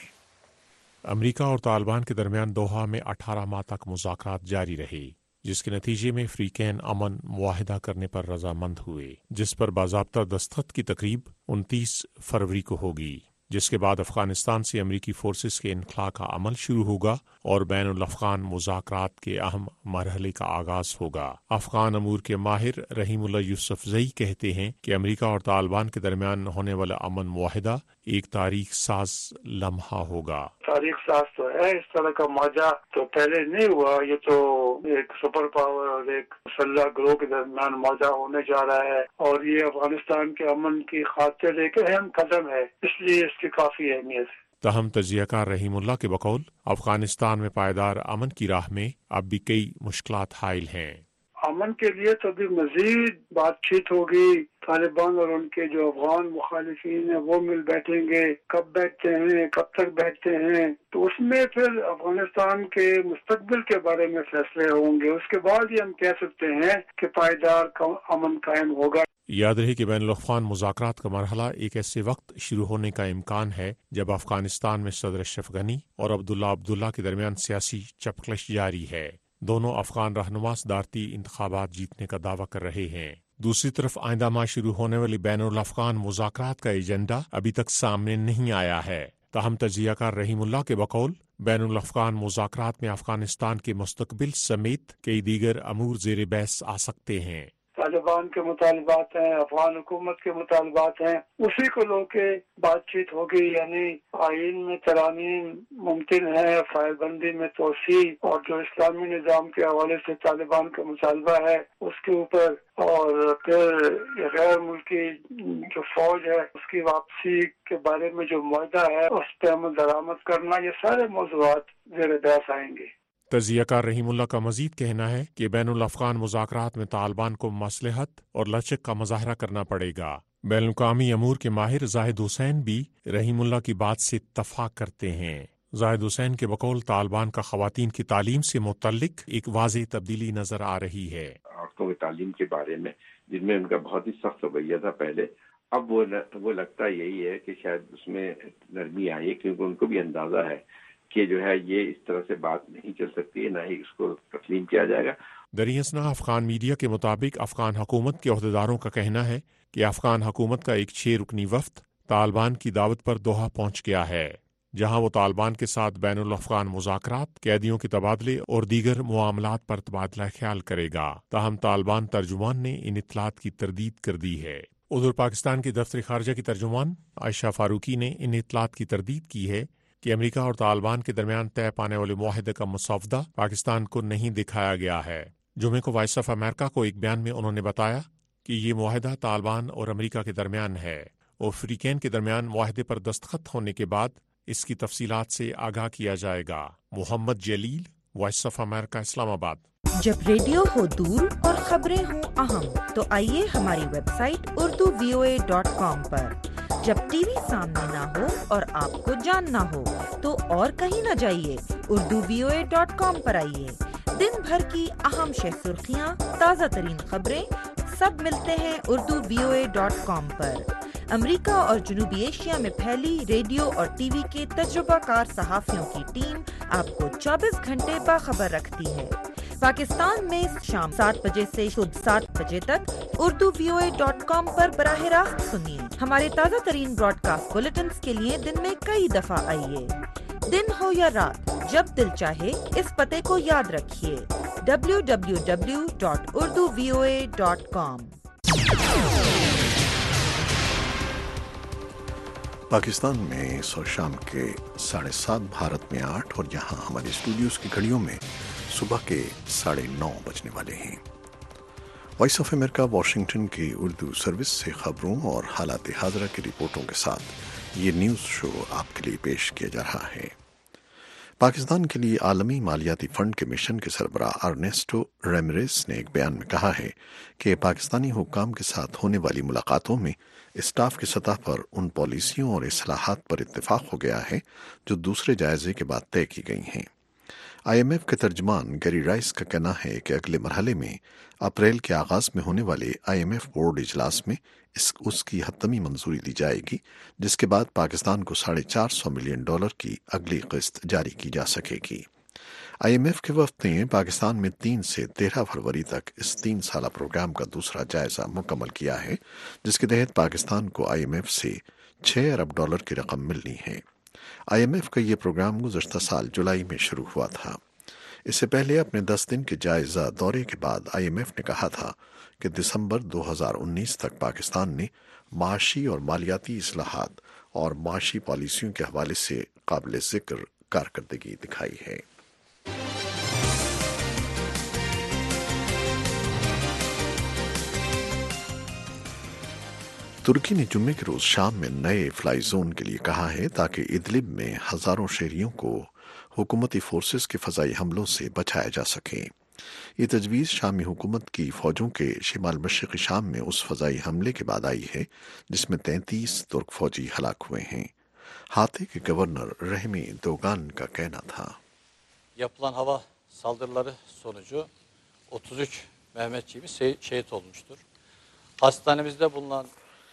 امریکہ اور طالبان کے درمیان دوحہ میں 18 ماہ تک مذاکرات جاری رہے، جس کے نتیجے میں فریقین امن معاہدہ کرنے پر رضامند ہوئے، جس پر باضابطہ دستخط کی تقریب 29 فروری کو ہوگی، جس کے بعد افغانستان سے امریکی فورسز کے انخلاء کا عمل شروع ہوگا اور بین الافغان مذاکرات کے اہم مرحلے کا آغاز ہوگا۔ افغان امور کے ماہر رحیم اللہ یوسف زئی کہتے ہیں کہ امریکہ اور طالبان کے درمیان ہونے والا امن معاہدہ ایک تاریخ ساز لمحہ ہوگا۔ تاریخ ساز تو ہے، اس طرح کا معاہدہ تو پہلے نہیں ہوا، یہ تو ایک سپر پاور اور ایک مسلح گروہ کے درمیان معاہدہ ہونے جا رہا ہے، اور یہ افغانستان کے امن کی خاطر ایک اہم قدم ہے، اس لیے اس کی کافی اہمیت ہے۔ تاہم تجزیہ کار رحیم اللہ کے بقول افغانستان میں پائیدار امن کی راہ میں اب بھی کئی مشکلات حائل ہیں۔ امن کے لیے تو بھی مزید بات چیت ہوگی، طالبان اور ان کے جو افغان مخالفین ہیں وہ مل بیٹھیں گے، کب بیٹھتے ہیں، کب تک بیٹھتے ہیں، تو اس میں پھر افغانستان کے مستقبل کے بارے میں فیصلے ہوں گے، اس کے بعد ہی ہم کہہ سکتے ہیں کہ پائیدار امن قائم ہوگا۔ یاد رہے کہ بین الاقوام مذاکرات کا مرحلہ ایک ایسے وقت شروع ہونے کا امکان ہے جب افغانستان میں صدر اشرف غنی اور عبداللہ کے درمیان سیاسی چپکلش جاری ہے۔ دونوں افغان رہنما صدارتی انتخابات جیتنے کا دعویٰ کر رہے ہیں۔ دوسری طرف آئندہ ماہ شروع ہونے والی بین الاقوام مذاکرات کا ایجنڈا ابھی تک سامنے نہیں آیا ہے۔ تاہم تجزیہ کار رحیم اللہ کے بقول بین الاقوام مذاکرات میں افغانستان کے مستقبل سمیت کئی دیگر امور زیر بحث آ سکتے ہیں۔ طالبان کے مطالبات ہیں، افغان حکومت کے مطالبات ہیں، اسی کو لو کے بات چیت ہوگی، یعنی آئین میں ترامیم ممکن ہے، فائل بندی میں توسیع، اور جو اسلامی نظام کے حوالے سے طالبان کا مطالبہ ہے اس کے اوپر، اور پھر غیر ملکی جو فوج ہے اس کی واپسی کے بارے میں جو معاہدہ ہے اس پہ عمل درآمد کرنا، یہ سارے موضوعات زیر بحث آئیں گے۔ تجزیہ کار رحیم اللہ کا مزید کہنا ہے کہ بین الاقوام مذاکرات میں طالبان کو مصلحت اور لچک کا مظاہرہ کرنا پڑے گا۔ بین الاقوامی امور کے ماہر زاہد حسین بھی رحیم اللہ کی بات سے اتفاق کرتے ہیں۔ زاہد حسین کے بقول طالبان کا خواتین کی تعلیم سے متعلق ایک واضح تبدیلی نظر آ رہی ہے۔ عورتوں کی تعلیم کے بارے میں جن میں ان کا بہت ہی سخت رویہ تھا پہلے، اب وہ لگتا یہی ہے کہ شاید اس میں نرمی آئی، کیونکہ ان کو بھی اندازہ ہے کہ جو ہے یہ اس طرح سے بات نہیں چل سکتی، نہ ہی اس کو تسلیم کیا جائے گا۔ دریاسنا افغان میڈیا کے مطابق افغان حکومت کے عہدیداروں کا کہنا ہے کہ افغان حکومت کا ایک 6 رکنی وفد طالبان کی دعوت پر دوحہ پہنچ گیا ہے، جہاں وہ طالبان کے ساتھ بین الاقوام مذاکرات، قیدیوں کے تبادلے اور دیگر معاملات پر تبادلہ خیال کرے گا۔ تاہم طالبان ترجمان نے ان اطلاعات کی تردید کر دی ہے۔ ادھر پاکستان کی دفتر خارجہ کی ترجمان عائشہ فاروقی نے ان اطلاعات کی تردید کی ہے کہ امریکہ اور طالبان کے درمیان طے پانے والے معاہدے کا مسودہ پاکستان کو نہیں دکھایا گیا ہے۔ جمعے کو وائس آف امریکہ کو ایک بیان میں انہوں نے بتایا کہ یہ معاہدہ طالبان اور امریکہ کے درمیان ہے اور فریقین کے درمیان معاہدے پر دستخط ہونے کے بعد اس کی تفصیلات سے آگاہ کیا جائے گا۔ محمد جلیل، وائس آف امریکہ، اسلام آباد۔ جب ریڈیو ہو دور اور خبریں ہوں اہم تو آئیے ہماری ویب سائٹ urduvoa.com پر۔ جب ٹی وی سامنے نہ ہو اور آپ کو جاننا ہو تو اور کہیں نہ جائیے، urduvoa.com پر آئیے۔ دن بھر کی اہم سرخیاں، تازہ ترین خبریں سب ملتے ہیں urduvoa.com پر۔ امریکہ اور جنوبی ایشیا میں پھیلی ریڈیو اور ٹی وی کے تجربہ کار صحافیوں کی ٹیم آپ کو 24 گھنٹے باخبر رکھتی ہے۔ پاکستان میں شام 7 بجے سے صبح 7 بجے تک urduvoa.com پر براہ راست سنیے۔ ہمارے تازہ ترین براڈ کاسٹ بلیٹنز کے لیے دن میں کئی دفعہ آئیے۔ دن ہو یا رات، جب دل چاہے اس پتے کو یاد رکھیے، www.urduvoa.com۔ پاکستان میں اس وقت شام کے 7:30، بھارت میں 8، اور یہاں ہمارے اسٹوڈیوز کی گھڑیوں میں صبح کے 9:30 بجنے والے ہیں۔ وائس آف امریکہ واشنگٹن کی اردو سروس سے خبروں اور حالات حاضرہ کی رپورٹوں کے ساتھ یہ نیوز شو آپ کے لیے پیش کیا جا رہا ہے۔ पाकिस्तान के लिए आलमी मालियाती फंड के मिशन के सरबराह अर्नेस्टो रेमिरेस ने एक बयान में कहा है कि पाकिस्तानी हुक्काम के साथ होने वाली मुलाकातों में स्टाफ की सतह पर उन पॉलिसियों और इस्लाहात पर इत्तेफाक हो गया है जो दूसरे जायजे के बाद तय की गई हैं। IMF के तर्जमान गैरी राइस का कहना है कि अगले मरहले में अप्रैल के आगाज में होने वाले IMF बोर्ड इजलास में उसकी हतमी मंजूरी दी जाएगी, जिसके बाद पाकिस्तान को $450 मिलियन की अगली किस्त जारी की जा सकेगी। IMF के वफ्द ने पाकिस्तान में 3 से 13 फरवरी तक इस 3 साला प्रोग्राम का दूसरा जायजा मुकम्मल किया है, जिसके तहत पाकिस्तान को IMF से $6 अरब की रकम मिलनी है। IMF का ये प्रोग्राम गुज़श्ता साल जुलाई में शुरू हुआ था। इससे पहले अपने 10 दिन के जायजा दौरे के बाद IMF ने कहा था कि दिसंबर 2019 तक पाकिस्तान ने माशी और मालियाती इस्लाहात और माशी पॉलिसियों के हवाले से काबिल जिक्र कारकर्दगी दिखाई है। तुर्की ने जुम्मे के रोज शाम में नए फ्लाई जोन के लिए कहा है ताकि इदलिब में हजारों शहरियों को हुकूमती फोर्सेस के फजाई हमलों से बचाया जा सके। ये तजवीज़ शामी हुकूमत की फौजों के शिमाल मशरक़ी शाम में उस फजाई हमले के बाद आई है जिसमें 33 तुर्क फौजी हलाक हुए हैं। हाथे के गवर्नर रहमी दोगान का कहना था, yapılan hava saldırıları sonucu 33 Mehmetçiğimiz şehit olmuştur. Hastanemizde bulunan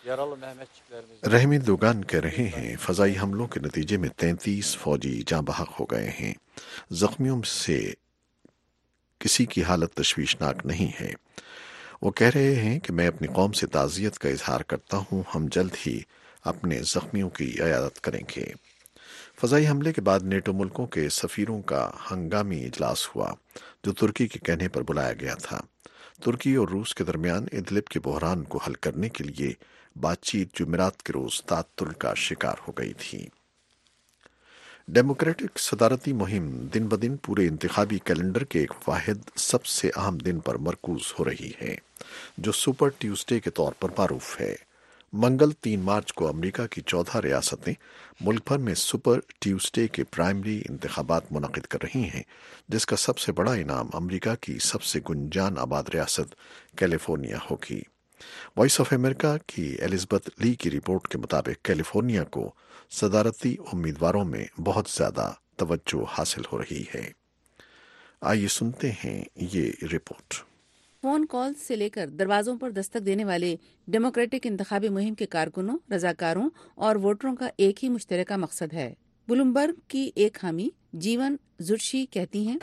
रहमी दोगान कह रहे हैं, फजाई हमलों के नतीजे में 33 फौजी जाँ बहक हो गए हैं। जख्मियों से किसी की हालत तशवीशनाक नहीं है। वो कह रहे हैं कि मैं अपनी कौम से ताज़ियत का इजहार करता हूँ। हम जल्द ही अपने जख्मियों की इयादत करेंगे। फजाई हमले के बाद नेटो मुल्कों के सफ़ीरों का हंगामी इजलास हुआ जो तुर्की के कहने पर बुलाया गया था। तुर्की और रूस के दरमियान इदलिब के बहरान को हल करने के लिए बातचीत जुमेरात के रोज तातुल का शिकार हो गई थी। डेमोक्रेटिक सदारती मुहिम दिन ब दिन पूरे इंतखाबी कैलेंडर के एक वाहिद सबसे अहम दिन पर मरकूज हो रही है जो सुपर ट्यूसडे के तौर पर मारूफ है। मंगल 3 मार्च को अमेरिका की 14 रियासतें मुल्क भर में सुपर ट्यूसडे के प्राइमरी इंतखाबात मुनक़िद कर रही हैं, जिसका सबसे बड़ा इनाम अमेरिका की सबसे गुंजान आबाद रियासत कैलिफोर्निया होगी। वॉइस ऑफ अमेरिका की एलिजबेथ ली की रिपोर्ट के मुताबिक कैलिफोर्निया को सदारती उम्मीदवारों में बहुत ज्यादा तवज्जो हासिल हो रही है। आइए सुनते हैं ये रिपोर्ट। फोन कॉल से लेकर दरवाजों पर दस्तक देने वाले डेमोक्रेटिक इंतखाबी मुहिम के कारकुनों, रजाकारों और वोटरों का एक ही मुश्तरका मकसद है। ब्लूमबर्ग की एक हामी जीवन जुर्शी कहती हैं,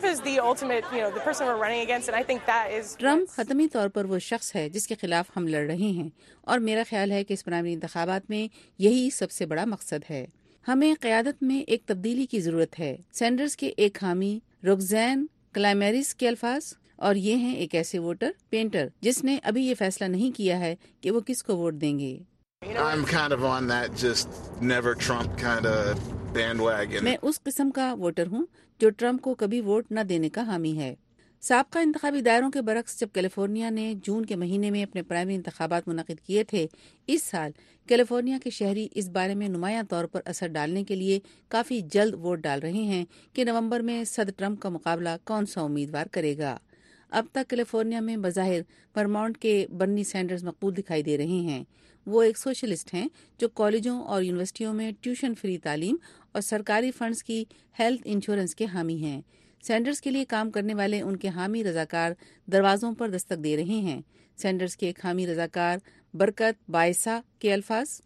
ट्रम्प हतमी तौर पर वो शख्स है जिसके खिलाफ हम लड़ रहे हैं और मेरा ख्याल है कि इस प्राइमरी इंतखाबात में यही सबसे बड़ा मकसद है। हमें क़यादत में एक तब्दीली की जरूरत है। सैंडर्स के एक हामी रोक्सैन क्लाइमेरिस के अल्फाज, और ये हैं एक ऐसे वोटर पेंटर जिसने अभी ये फैसला नहीं किया है कि वो किसको वोट देंगे। I'm kind of on that just never Trump kind of bandwagon. मैं उस किस्म का वोटर हूँ जो ट्रम्प को कभी वोट न देने का हामी है। साबका इंतखाबी दायरों के बरक्स जब कैलिफोर्निया ने जून के महीने में अपने प्राइमरी इंतखाबात मुनक़िद किए थे, इस साल कैलिफोर्निया के शहरी इस बारे में नुमायां तौर पर असर डालने के लिए काफ़ी जल्द वोट डाल रहे हैं कि नवंबर में सदर ट्रम्प का मुकाबला कौन सा उम्मीदवार करेगा। अब तक कैलिफोर्निया में बज़ाहिर वर्मॉन्ट के बर्नी सैंडर्स मकबूल दिखाई दे रहे हैं। वो एक सोशलिस्ट हैं जो कॉलेजों और यूनिवर्सिटियों में ट्यूशन फ्री तालीम और सरकारी फंड्स की हेल्थ इंश्योरेंस के हामी हैं। सैंडर्स के लिए काम करने वाले उनके हामी रजाकार दरवाजों पर दस्तक दे रहे हैं। सैंडर्स के एक हामी रजाकार बरकत बायसा के अल्फाज,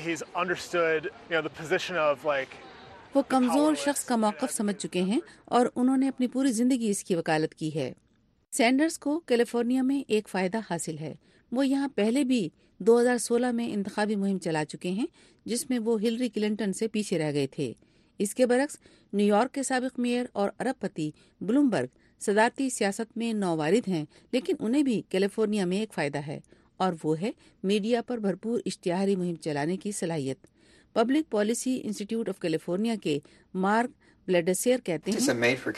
वो कमजोर शख्स का मौक़िफ़ समझ चुके हैं और उन्होंने अपनी पूरी जिंदगी इसकी वकालत की है। सैंडर्स को कैलिफोर्निया में एक फ़ायदा हासिल है। वो यहाँ पहले भी 2016 में इंतखाबी मुहिम चला चुके हैं जिसमें वो हिलरी क्लिंटन से पीछे रह गए थे। इसके बरक्स न्यूयॉर्क के साबिक मेयर और अरबपति ब्लूमबर्ग सदारती सियासत में नौवारिद हैं, लेकिन उन्हें भी कैलिफोर्निया में एक फ़ायदा है और वो है मीडिया पर भरपूर इश्तिहारी मुहिम चलाने की सलाहियत। Public policy institute of California के मार्क ब्लेडसेयर कहते हैं,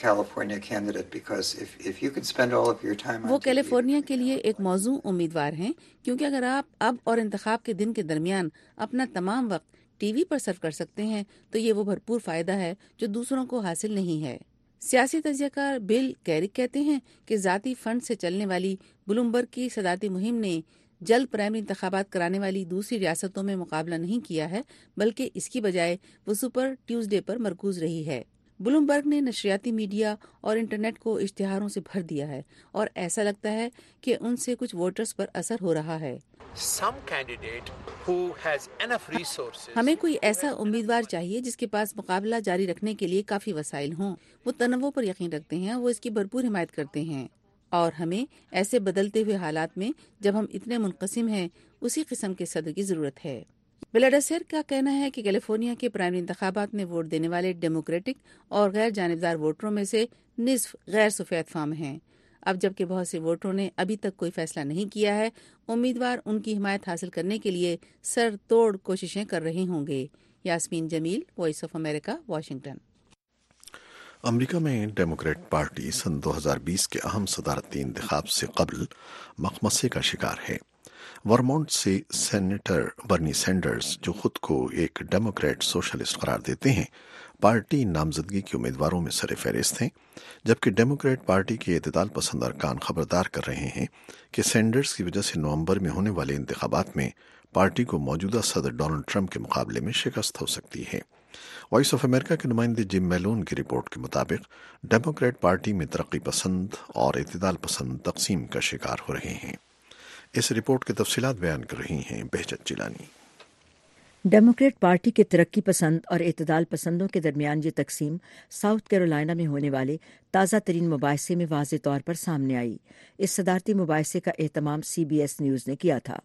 वो कैलिफोर्निया के लिए एक मौजू उम्मीदवार हैं क्योंकि अगर आप अब और इंतखाब के दिन के दरमियान अपना तमाम वक्त ٹی وی پر سرو کر سکتے ہیں تو یہ وہ بھرپور فائدہ ہے جو دوسروں کو حاصل نہیں ہے۔ سیاسی تجزیہ کار بل کیرک کہتے ہیں کہ ذاتی فنڈ سے چلنے والی بلومبرگ کی صدارتی مہم نے جلد پرائمری انتخابات کرانے والی دوسری ریاستوں میں مقابلہ نہیں کیا ہے، بلکہ اس کی بجائے وہ سپر ٹیوزڈے پر مرکوز رہی ہے۔ بلومبرگ نے نشریاتی میڈیا اور انٹرنیٹ کو اشتہاروں سے بھر دیا ہے اور ایسا لگتا ہے کہ ان سے کچھ ووٹرز پر اثر ہو رہا ہے۔ ہمیں کوئی ایسا امیدوار چاہیے جس کے پاس مقابلہ جاری رکھنے کے لیے کافی وسائل ہوں۔ وہ تنوع پر یقین رکھتے ہیں، وہ اس کی بھرپور حمایت کرتے ہیں، اور ہمیں ایسے بدلتے ہوئے حالات میں جب ہم اتنے منقسم ہیں اسی قسم کے صدر کی ضرورت ہے۔ بلڈسر کا کہنا ہے کہ کیلیفورنیا کے پرائمری انتخابات میں ووٹ دینے والے ڈیموکریٹک اور غیر جانبدار ووٹروں میں سے نصف غیر سفید فام ہیں۔ اب جبکہ بہت سے ووٹروں نے ابھی تک کوئی فیصلہ نہیں کیا ہے، امیدوار ان کی حمایت حاصل کرنے کے لیے سر توڑ کوششیں کر رہے ہوں گے۔ Yasmeen Jamil, Voice of America, Washington. امریکہ میں ڈیموکریٹ پارٹی سن 2020 کے اہم صدارتی انتخاب سے قبل مخمصے کا شکار ہے۔ ورمونٹ سے سینیٹر برنی سینڈرز، جو خود کو ایک ڈیموکریٹ سوشلسٹ قرار دیتے ہیں، پارٹی نامزدگی کے امیدواروں میں سر فہرست ہیں، جبکہ ڈیموکریٹ پارٹی کے اعتدال پسند ارکان خبردار کر رہے ہیں کہ سینڈرز کی وجہ سے نومبر میں ہونے والے انتخابات میں پارٹی کو موجودہ صدر ڈونلڈ ٹرمپ کے مقابلے میں شکست ہو سکتی ہے۔ وائس آف امریکہ کے نمائندے جم میلون کی رپورٹ کے مطابق ڈیموکریٹ پارٹی میں ترقی پسند اور اعتدال پسند تقسیم کا شکار ہو رہے ہیں۔ اس رپورٹ کی تفصیلات بیان کر رہی ہیں بہجت جیلانی۔ ڈیموکریٹ پارٹی کے ترقی پسند اور اعتدال پسندوں کے درمیان یہ تقسیم ساؤتھ کیرولینا میں ہونے والے تازہ ترین مباحثے میں واضح طور پر سامنے آئی۔ اس صدارتی مباحثے کا اہتمام سی بی ایس نیوز نے کیا تھا۔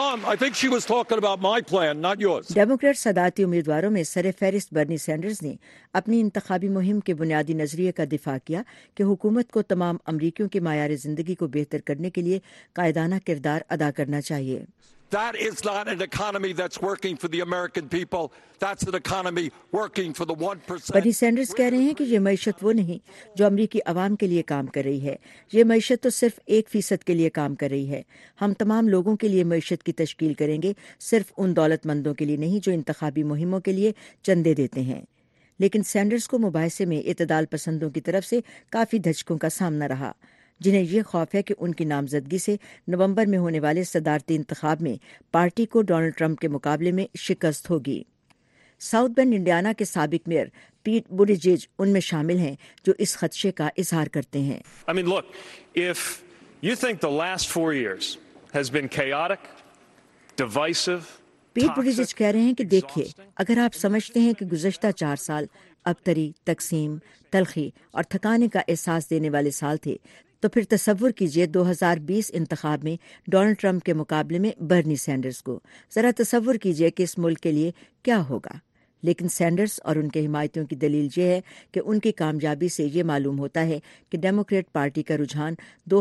ڈیموکریٹ صدارتی امیدواروں میں سر فہرست برنی سینڈرز نے اپنی انتخابی مہم کے بنیادی نظریے کا دفاع کیا کہ حکومت کو تمام امریکیوں کے معیار زندگی کو بہتر کرنے کے لیے قائدانہ کردار ادا کرنا چاہیے۔ That is not an economy that's working for the American people. That's an economy working for the 1%. Bernie Sanders کہہ رہے ہیں کہ یہ معیشت وہ نہیں جو امریکی عوام کے لیے کام کر رہی ہے، یہ معیشت تو صرف 1% کے لیے کام کر رہی ہے۔ ہم تمام لوگوں کے لیے معیشت کی تشکیل کریں گے، صرف ان دولت مندوں کے لیے نہیں جو انتخابی مہموں کے لیے چندے دیتے ہیں۔ لیکن سینڈرز کو مباحثے میں اعتدال پسندوں کی طرف سے کافی دھچکوں کا سامنا رہا، جنہیں یہ خوف ہے کہ ان کی نامزدگی سے نومبر میں ہونے والے صدارتی انتخاب میں پارٹی کو ڈونلڈ ٹرمپ کے مقابلے میں شکست ہوگی۔ ساؤتھ بینڈ انڈیانا کے سابق میئر پیٹ بوٹیجیج ان میں شامل ہیں جو اس خدشے کا اظہار کرتے ہیں۔ I mean, look, if you think the last 4 years has been chaotic, divisive, پیٹ بوٹیجیج کہہ رہے ہیں کہ دیکھیے، اگر آپ سمجھتے ہیں کہ گزشتہ 4 سال ابتری، تقسیم، تلخی اور تھکانے کا احساس دینے والے سال تھے، تو پھر تصور کیجئے 2020 انتخاب میں ڈونلڈ ٹرمپ کے مقابلے میں برنی سینڈرز کو۔ ذرا تصور کیجئے کہ اس ملک کے لیے کیا ہوگا۔ لیکن سینڈرز اور ان کے حمایتیوں کی دلیل یہ ہے کہ ان کی کامیابی سے یہ معلوم ہوتا ہے کہ ڈیموکریٹ پارٹی کا رجحان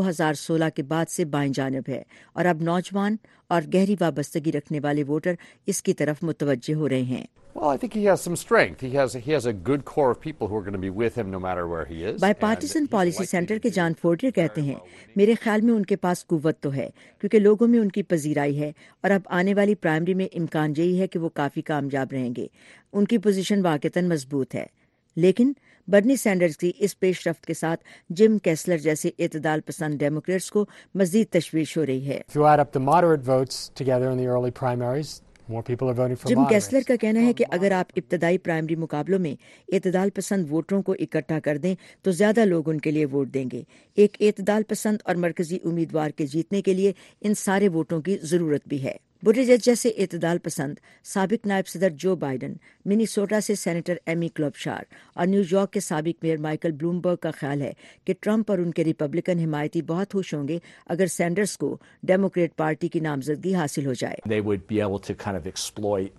2016 کے بعد سے بائیں جانب ہے، اور اب نوجوان اور گہری وابستگی رکھنے والے ووٹر اس کی طرف متوجہ ہو رہے ہیں۔ Well, I think he has some strength. He has a good core of people who are going to be with him no matter where he is. Bipartisan policy center کے John فورٹر کہتے ہیں، میرے خیال میں ان کے پاس قوت تو ہے کیونکہ لوگوں میں ان کی پذیرائی ہے، اور اب آنے والی پرائمری میں امکان یہی ہے کہ وہ کافی کامیاب رہیں گے۔ ان کی پوزیشن واقعتاً مضبوط ہے۔ لیکن برنی سینڈرز کی اس پیش رفت کے ساتھ جم کیسلر جیسے اعتدال پسند ڈیموکریٹس کو مزید تشویش ہو رہی ہے۔ If you add up the moderate votes together in the early primaries, more people are voting for Jim moderates. Kessler کا کہنا ہے کہ اگر آپ ابتدائی پرائمری مقابلوں میں اعتدال پسند ووٹروں کو اکٹھا کر دیں تو زیادہ لوگ ان کے لیے ووٹ دیں گے۔ ایک اعتدال پسند اور مرکزی امیدوار کے جیتنے کے لیے ان سارے ووٹوں کی ضرورت بھی ہے۔ بوٹیجیج جیسے اعتدال پسند سابق نائب صدر جو بائیڈن، منیسوٹا سے سینیٹر ایمی کلوبشار اور نیو یارک کے سابق میئر مائیکل بلومبرگ کا خیال ہے کہ ٹرمپ اور ان کے ریپبلکن حمایتی بہت خوش ہوں گے اگر سینڈرز کو ڈیموکریٹ پارٹی کی نامزدگی حاصل ہو جائے۔ They would be able to kind of exploit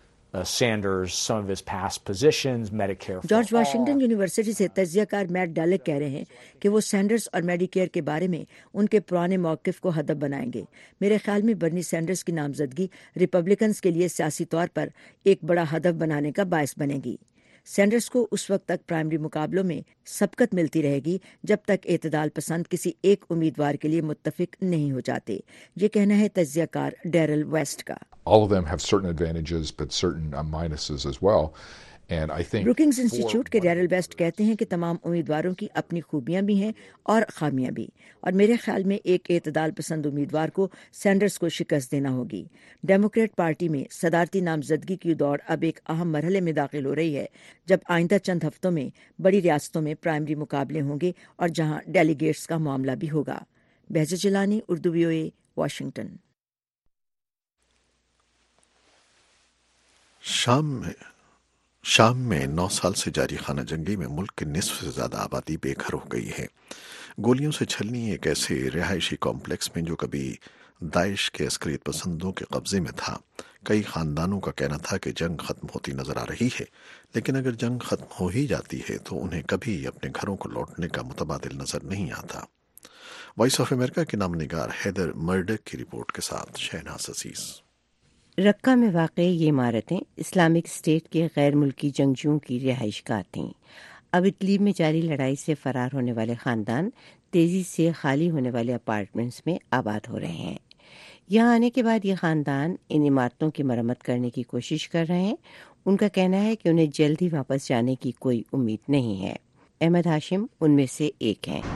Sanders, some of his past positions, Medicare for George all. Washington university سے تجزیہ کار میٹ ڈالک کہہ رہے ہیں کہ وہ سینڈرز اور میڈی کیئر کے بارے میں ان کے پرانے موقف کو ہدف بنائیں گے۔ میرے خیال میں برنی سینڈرز کی نامزدگی ریپبلکنز کے لیے سیاسی طور پر ایک بڑا ہدف بنانے کا باعث بنے گی۔ سینڈرز کو اس وقت تک پرائمری مقابلوں میں سبقت ملتی رہے گی جب تک اعتدال پسند کسی ایک امیدوار کے لیے متفق نہیں ہو جاتے۔ یہ کہنا ہے تجزیہ کار ڈیرل ویسٹ کا۔ all of them have certain advantages, but certain minuses as well. And I think Brookings institute के डैरल वेस्ट कहते हैं कि तमाम उम्मीदवारों की अपनी खूबियां भी हैं और खामियां भी, और मेरे ख्याल में एक एतदाल पसंद उम्मीदवार को सैंडर्स को शिकस्त देना होगी। डेमोक्रेट पार्टी में सदारती नामजदगी की दौड़ अब एक अहम मरहले में दाखिल हो रही है, जब आइंदा चंद हफ्तों में बड़ी रियासतों में प्राइमरी मुकाबले होंगे और जहां डेलीगेट्स का मामला भी होगा। Bahjat Jilani, Urdu VOA, Washington. शाम में 9 साल से जारी खाना जंगी में मुल्क की निस्फ से ज्यादा आबादी बेघर हो गई है। गोलियों से छलनी एक ऐसे रिहायशी कॉम्प्लेक्स में जो कभी दाइश के अस्करियत पसंदों के कब्जे में था। कई खानदानों का कहना था कि जंग खत्म होती नजर आ रही है, लेकिन अगर जंग खत्म हो ही जाती है तो उन्हें कभी अपने घरों को लौटने का मुतबादिल नजर नहीं आता। वॉइस ऑफ अमेरिका के नामनिगार हैदर मर्डक की रिपोर्ट के साथ शहनाज अजीज। रक्का में वाक़ ये इमारतें इस्लामिक स्टेट के गैर मुल्की जंगजुओं की रिहाइशगाह थीं। अब इदलिब में जारी लड़ाई से फरार होने वाले ख़ानदान तेज़ी से खाली होने वाले अपार्टमेंट्स में आबाद हो रहे हैं। यहाँ आने के बाद ये ख़ानदान इन इमारतों की मरम्मत करने की कोशिश कर रहे हैं। उनका कहना है कि उन्हें जल्द ही वापस जाने की कोई उम्मीद नहीं है। अहमद हाशिम उनमें से एक हैं।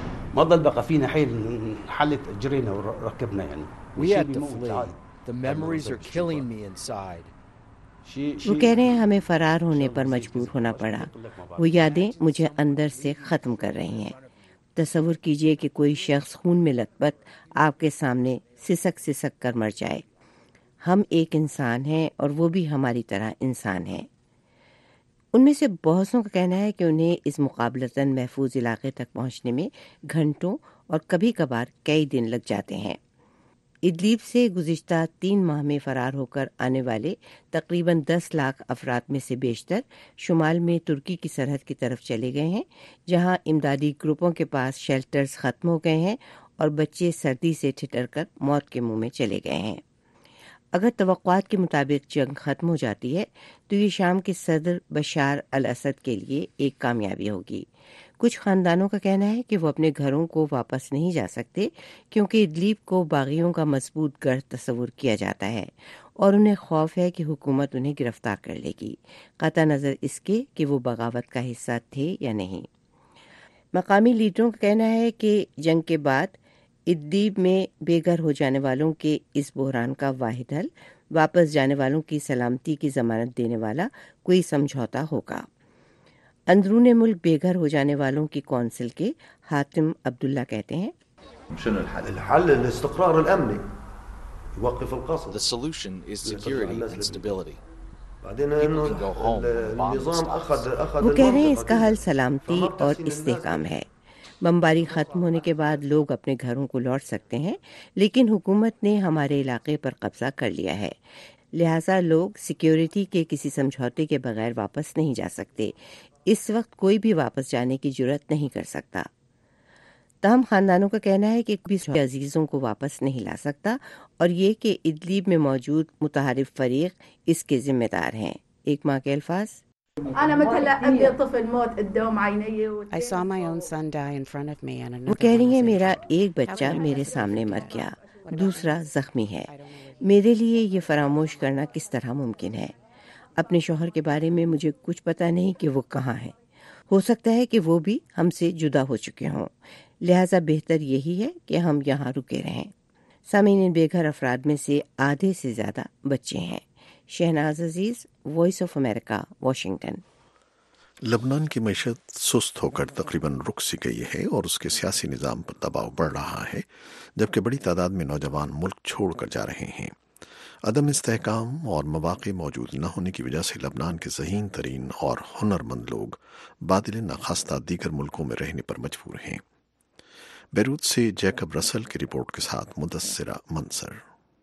The memories are killing me inside. वो कह रहे हैं हमें फरार होने पर मजबूर होना पड़ा। वो यादें मुझे अंदर से ख़त्म कर रही हैं। तसव्वुर कीजिए कि कोई शख्स खून में लथपथ आपके सामने सिसक सिसक कर मर जाए। हम एक इंसान हैं और वो भी हमारी तरह इंसान हैं। उनमें से बहुतों का कहना है कि उन्हें इस मुकाबलतन महफूज इलाके तक पहुंचने में घंटों और कभी कभार कई दिन लग जाते हैं। इदलिब से गुज़िश्ता 3 माह में फरार होकर आने वाले तकरीबन 10 लाख अफराद में से बेशतर शुमाल में तुर्की की सरहद की तरफ चले गए हैं, जहां इमदादी ग्रुपों के पास शेल्टर्स ख़त्म हो गए हैं और बच्चे सर्दी से ठिठर कर मौत के मुंह में चले गए हैं। अगर तवक्कुआत के मुताबिक जंग ख़त्म हो जाती है तो ये शाम के सदर बशार अल असद के लिए एक कामयाबी होगी। कुछ खानदानों का कहना है कि वो अपने घरों को वापस नहीं जा सकते क्योंकि इदलिब को बागियों का मजबूत गढ़ तस्वुर किया जाता है और उन्हें खौफ है कि हुकूमत उन्हें गिरफ्तार कर लेगी, कता नज़र इसके कि वो बगावत का हिस्सा थे या नहीं। मकामी लीडरों का कहना है कि जंग के बाद इदलिब में बेघर हो जाने वालों के इस बहरान का वाहिद हल वापस जाने वालों की सलामती की जमानत देने वाला कोई समझौता होगा। अंदरूने मुल्क बेघर हो जाने वालों की कौंसिल के हातिम अब्दुल्ला कहते हैं, The solution is security and stability. People can go home when the bombing stops. वो कह रहे हैं इसका हल सलामती और इस्तेहकाम है। बमबारी खत्म होने के बाद लोग अपने घरों को लौट सकते हैं, लेकिन हुकूमत ने हमारे इलाके पर कब्जा कर लिया है, लिहाजा लोग सिक्योरिटी के किसी समझौते के बगैर वापस नहीं जा सकते। इस वक्त कोई भी वापस जाने की जुर्रत नहीं कर सकता। तमाम खानदानों का कहना है कि कोई भी अजीजों को वापस नहीं ला सकता और ये कि इदलिब में मौजूद मुतहारिफ फरीक इसके जिम्मेदार हैं। एक माँ के अल्फाज, I saw my own son die in front of me and वो another कह रही one है was मेरा injured. एक बच्चा मेरे सामने मर गया, दूसरा जख्मी है। मेरे लिए ये फरामोश करना किस तरह मुमकिन है? अपने शौहर के बारे में मुझे कुछ पता नहीं कि वो कहाँ है। हो सकता है कि वो भी हमसे जुदा हो चुके हों, लिहाजा बेहतर यही है कि हम यहाँ रुके रहें। सामीन, इन बेघर अफराद में से आधे से ज़्यादा बच्चे हैं। Shahnaz Aziz, Voice of America, Washington. लबनान की मईशत सुस्त होकर तकरीबन रुक सी गई है और उसके सियासी निज़ाम पर दबाव बढ़ रहा है, जबकि बड़ी तादाद में नौजवान मुल्क छोड़ कर जा रहे हैं। अदम इस्तेहकाम और मौक़े मौजूद न होने की वजह से लबनान के ज़हीन तरीन और हुनरमंद लोग बादिल नखास्ता दीगर मुल्कों में रहने पर मजबूर हैं। बैरूत से जैकब रसल की रिपोर्ट के साथ मुदस्सिरा मंसर।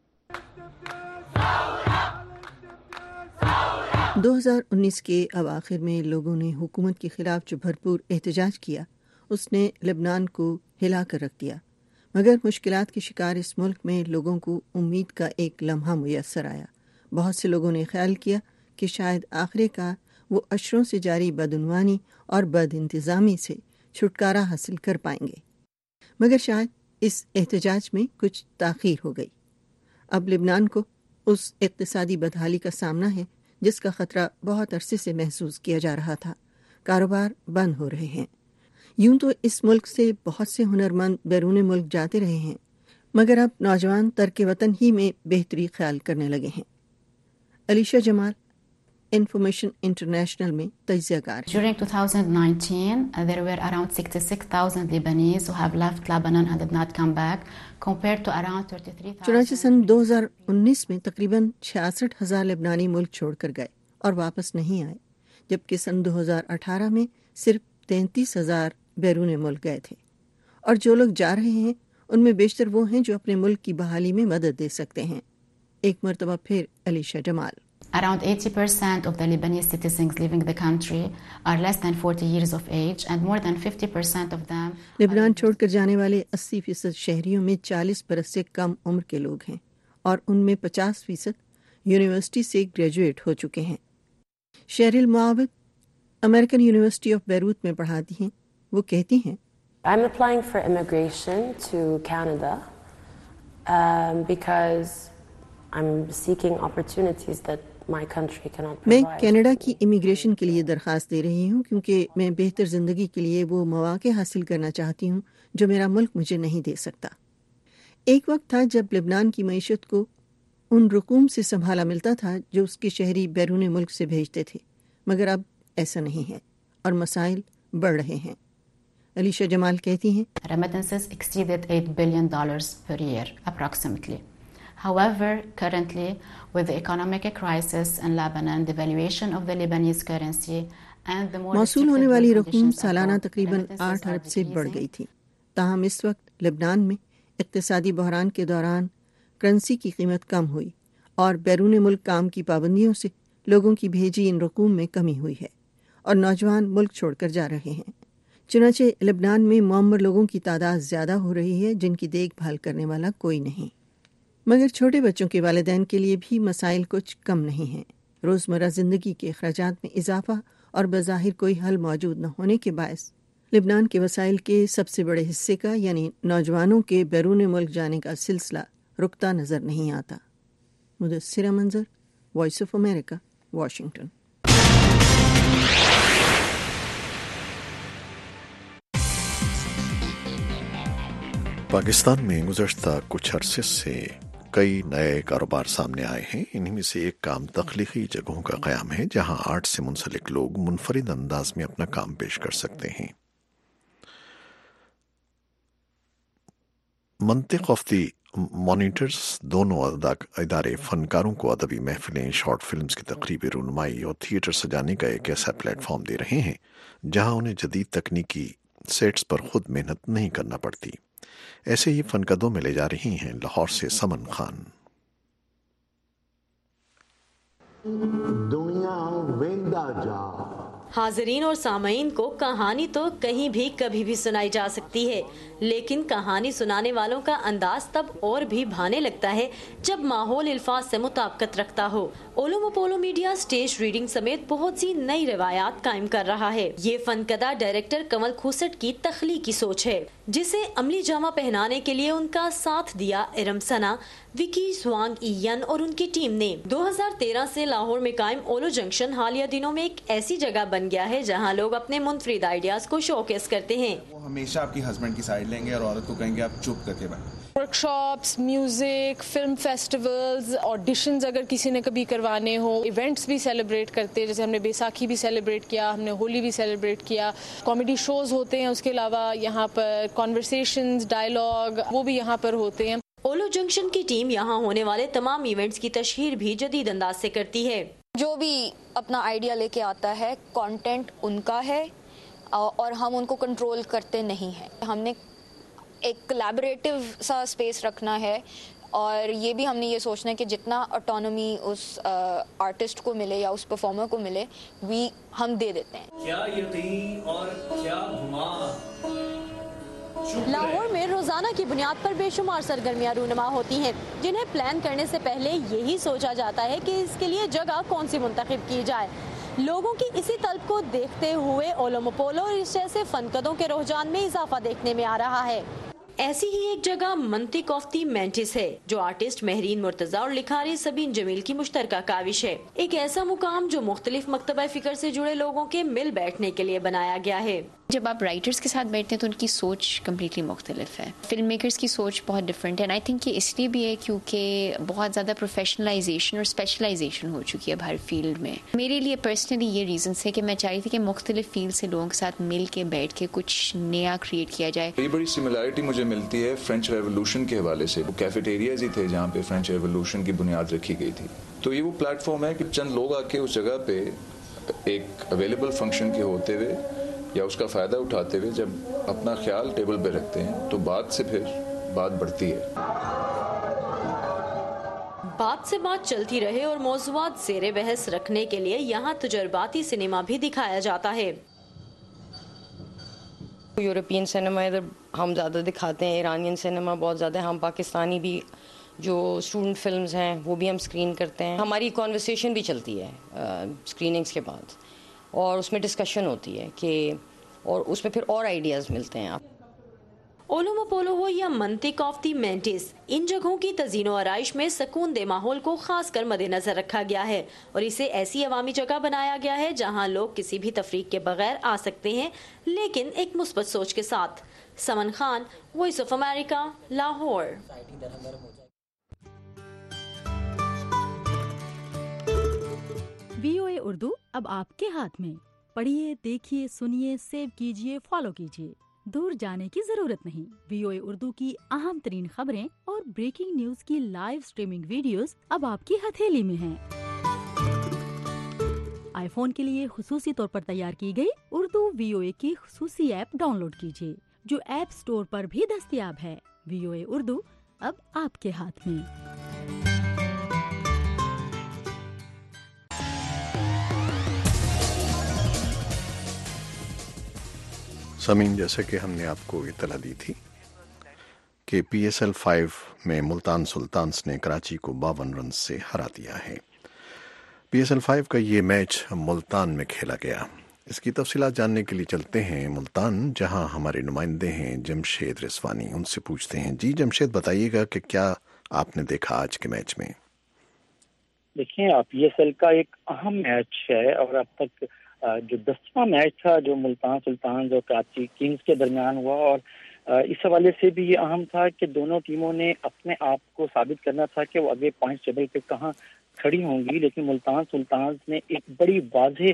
2019 के अवाखिर में लोगों ने हुकूमत के खिलाफ जो भरपूर एहतजाज किया, उसने लेबनान को हिला कर रख दिया। मगर मुश्किलात के शिकार इस मुल्क में लोगों को उम्मीद का एक लम्हा मुयस्सर आया। बहुत से लोगों ने ख्याल किया कि शायद आखिरकार वो अशरों से जारी बदउनवानी और बद इंतज़ामी से छुटकारा हासिल कर पाएंगे, मगर शायद इस एहतजाज में कुछ ताख़ीर हो गई। अब लेबनान को اس اقتصادی بدحالی کا سامنا ہے جس کا خطرہ بہت عرصے سے محسوس کیا جا رہا تھا۔ کاروبار بند ہو رہے ہیں۔ یوں تو اس ملک سے بہت سے ہنرمند بیرون ملک جاتے رہے ہیں، مگر اب نوجوان ترک وطن ہی میں بہتری خیال کرنے لگے ہیں۔ علیشہ جمال انفارمیشن انٹرنیشنل میں تجزیہ کار ہیں۔ During 2019, there were around 66,000 Lebanese who have left Lebanon and did not come back, compared to around 33,000. چنانچہ سن 2019 میں تقریباً 66,000 لبنانی ملک چھوڑ کر گئے اور واپس نہیں آئے، جبکہ سن 2018 میں صرف 33,000 بیرون ملک گئے تھے۔ اور جو لوگ جا رہے ہیں ان میں بیشتر وہ ہیں جو اپنے ملک کی بحالی میں مدد دے سکتے ہیں۔ ایک مرتبہ پھر علیشہ جمال۔ Around 80% of the Lebanese citizens leaving the country are less than 40 years of age, and more than 50% of them. لبنان چھوڑ کر جانے والے 80% شہریوں میں 40 برس سے کم عمر کے لوگ ہیں، اور ان میں 50% یونیورسٹی سے گریجویٹ ہو چکے ہیں۔ Cheryl Mouawad American university of Beirut میں پڑھاتی ہیں۔ وہ کہتی ہیں I'm applying for immigration to Canada because I'm seeking opportunities that my country cannot provide. میں کینیڈا کی امیگریشن کے لیے درخواست دے رہی ہوں کیونکہ میں بہتر زندگی کے لیے وہ مواقع حاصل کرنا چاہتی ہوں جو میرا ملک مجھے نہیں دے سکتا۔ ایک وقت تھا جب لبنان کی معیشت کو ان رقوم سے سنبھالا ملتا تھا جو اس کے شہری بیرون ملک سے بھیجتے تھے، مگر اب ایسا نہیں ہے اور مسائل بڑھ رہے ہیں۔ علیشہ جمال کہتی ہیں Remittances exceeded $8 billion per year, approximately. However, currently, with the economic crisis in Lebanon, the devaluation of the Lebanese currency, and the more موصول ہونے والی رقم سالانہ تقریباً 8 ارب سے بڑھ گئی تھی۔ تاہم اس وقت لبنان میں اقتصادی بحران کے دوران کرنسی کی قیمت کم ہوئی اور بیرون ملک کام کی پابندیوں سے لوگوں کی بھیجی ان رقوم میں کمی ہوئی ہے اور نوجوان ملک چھوڑ کر جا رہے ہیں۔ چنانچہ لبنان میں معمر لوگوں کی تعداد زیادہ ہو رہی ہے جن کی دیکھ بھال کرنے والا کوئی نہیں، مگر چھوٹے بچوں کے والدین کے لیے بھی مسائل کچھ کم نہیں ہیں۔ روزمرہ زندگی کے اخراجات میں اضافہ اور بظاہر کوئی حل موجود نہ ہونے کے باعث لبنان کے وسائل کے سب سے بڑے حصے کا یعنی نوجوانوں کے بیرون ملک جانے کا سلسلہ رکتا نظر نہیں آتا۔ Mudassara Manzar, Voice of America, Washington. Pakistan میں گزشتہ کچھ عرصے سے کئی نئے کاروبار سامنے آئے ہیں۔ انہی میں سے ایک کام تخلیقی جگہوں کا قیام ہے جہاں آرٹ سے منسلک لوگ منفرد انداز میں اپنا کام پیش کر سکتے ہیں۔ منطق آف دی مانیٹرز دونوں ادارے فنکاروں کو ادبی محفلیں، شارٹ فلمز کی تقریبی رونمائی اور تھیٹر سجانے کا ایک ایسا پلیٹ فارم دے رہے ہیں جہاں انہیں جدید تکنیکی سیٹس پر خود محنت نہیں کرنا پڑتی۔ ایسے ہی فنکدوں میں لے جا رہی ہیں لاہور سے سمن خان۔ دنیا ویندا جا حاضرین اور سامعین کو کہانی تو کہیں بھی کبھی بھی سنائی جا سکتی ہے، لیکن کہانی سنانے والوں کا انداز تب اور بھی بھانے لگتا ہے جب ماحول الفاظ سے مطابقت رکھتا ہو۔ اولو مپولو میڈیا سٹیج ریڈنگ سمیت بہت سی نئی روایات قائم کر رہا ہے۔ یہ فنکدہ ڈائریکٹر کمل کھوسٹ کی تخلیقی سوچ ہے، جسے عملی جامہ پہنانے کے لیے ان کا ساتھ دیا ارم ثنا، وکی زوانگ ایین اور ان کی ٹیم نے۔ 2013 سے لاہور میں قائم اولو جنکشن حالیہ دنوں میں ایک ایسی جگہ بن گیا ہے جہاں لوگ اپنے منفرد آئیڈیاز کو شوکیس کرتے ہیں۔ وہ ہمیشہ آپ کی ہسبینڈ کی سائڈ لیں گے اور عورت کو کہیں گے آپ چپ کر کے بیٹھیں۔ Workshops, music, film festivals, auditions اگر کسی نے کبھی کروانے ہو، ایونٹس بھی سیلیبریٹ کرتے ہیں، جیسے ہم نے بیساکھی بھی سیلیبریٹ کیا، ہم نے ہولی بھی سیلیبریٹ کیا، کامیڈی شوز ہوتے ہیں، اس کے علاوہ یہاں پر کانورسیشنز، ڈائلاگ وہ بھی یہاں پر ہوتے ہیں۔ اولو جنکشن کی ٹیم یہاں ہونے والے تمام ایونٹس کی تشہیر بھی جدید انداز سے کرتی ہے۔ جو بھی اپنا آئیڈیا لے کے آتا ہے، کانٹینٹ ان کا ہے اور ہم ان کو کنٹرول کرتے نہیں ہیں۔ ہم نے ایک کولیبریٹو سا اسپیس رکھنا ہے اور یہ بھی ہم نے یہ سوچنا ہے کہ جتنا آٹونومی اس آرٹسٹ کو ملے یا اس پرفارمر کو ملے ہم دے دیتے ہیں۔ کیا یقین اور کیا گمان۔ لاہور میں روزانہ کی بنیاد پر بے شمار سرگرمیاں رونما ہوتی ہیں جنہیں پلان کرنے سے پہلے یہی سوچا جاتا ہے کہ اس کے لیے جگہ کون سی منتخب کی جائے۔ لوگوں کی اسی طلب کو دیکھتے ہوئے اولو مپولو اور اس جیسے فنکدوں کے رجحان میں اضافہ دیکھنے میں آ رہا ہے۔ ऐसी ही एक जगह मंतिक ऑफ दी मेंटिस है, जो आर्टिस्ट महरीन मुर्तजा और लिखारी सबीन जमील की मुश्तरका काविश है। एक ऐसा मुकाम जो मुख्तलिफ मकतबा फिक्र से जुड़े लोगों के मिल बैठने के लिए बनाया गया है। जब आप राइटर्स के साथ बैठते हैं तो उनकी सोच कम्प्लीटली मुख्तलिफ है, फिल्म मेकर्स की सोच बहुत डिफरेंट है। एंड आई थिंक ये इसलिए भी है क्योंकि बहुत ज़्यादा प्रोफेशनलाइजेशन और स्पेशलाइजेशन हो चुकी है अब हर फील्ड में। मेरे लिए पर्सनली ये रीज़न है कि मैं चाहती थी कि मुख्तलिफ फील्ड से लोगों के साथ मिल के बैठ के कुछ नया क्रिएट किया जाए। ये बड़ी सिमिलरिटी मुझे मिलती है फ्रेंच रेवोल्यूशन के हवाले से। वो कैफेटेरियाज ही थे जहाँ पे फ्रेंच रेवोल्यूशन की बुनियाद रखी गई थी। तो ये वो प्लेटफॉर्म है कि चंद लोग आके उस जगह पे एक अवेलेबल फंक्शन के होते हुए या उसका फ़ायदा उठाते हुए जब अपना ख्याल टेबल पे रखते हैं तो बात से फिर बात बढ़ती है। बात से बात चलती रहे और मौज़ूआत ज़ेरे बहस रखने के लिए यहाँ तजुर्बाती सिनेमा भी दिखाया जाता है। यूरोपियन सिनेमा इधर हम ज़्यादा दिखाते हैं, ईरानियन सिनेमा बहुत ज़्यादा, हम पाकिस्तानी भी जो स्टूडेंट फिल्म्स हैं वो भी हम स्क्रीन करते हैं। हमारी कॉन्वर्सेशन भी चलती है स्क्रीनिंग्स के बाद, और उसमें डिस्कशन होती है कि और उसमें फिर और आइडियाज़ मिलते हैं। आप ओलोमोपोलो हो या मंतिक ऑफ दी मेंटिस, इन जगहों की तज़ीनो आराइश में सकून दे माहौल को खास कर मद्देनजर रखा गया है और इसे ऐसी अवामी जगह बनाया गया है जहां लोग किसी भी तफरीक के बगैर आ सकते हैं, लेकिन एक मुस्बत सोच के साथ। Saman Khan, Voice of America, Lahore. VOA Urdu अब आपके हाथ में। पढ़िए, देखिए, सुनिए, सेव कीजिए, फॉलो कीजिए। दूर जाने की जरूरत नहीं। VOA उर्दू की अहम तरीन खबरें और ब्रेकिंग न्यूज की लाइव स्ट्रीमिंग वीडियोस अब आपकी हथेली में हैं। आईफोन के लिए खुसूसी तौर पर तैयार की गई उर्दू VOA की खुसूसी ऐप डाउनलोड कीजिए, जो ऐप स्टोर पर भी दस्तयाब है। VOA उर्दू अब आपके हाथ में। समीन, जैसे कि हमने आपको इत्तला दी थी कि PSL 5 में मुल्तान सुल्तान्स ने कराची को 52 रन से हरा दिया है। PSL 5 का ये मैच मुल्तान में खेला गया। इसकी तफसीलात जानने के लिए चलते हैं मुल्तान, जहां हमारे नुमाइंदे हैं जमशेद रिजवानी। उनसे पूछते हैं। जी जमशेद, बताइएगा कि क्या आपने देखा आज के मैच में? देखिए, PSL का एक अहम मैच है और अब तक जो 10वां मैच था जो मुल्तान सुल्तान और कराची किंग्स के दरमियान हुआ, और इस हवाले से भी ये अहम था कि दोनों टीमों ने अपने आप को साबित करना था कि वो आगे पॉइंट टेबल पे कहाँ खड़ी होंगी। लेकिन मुल्तान सुल्तान ने एक बड़ी वाज़ेह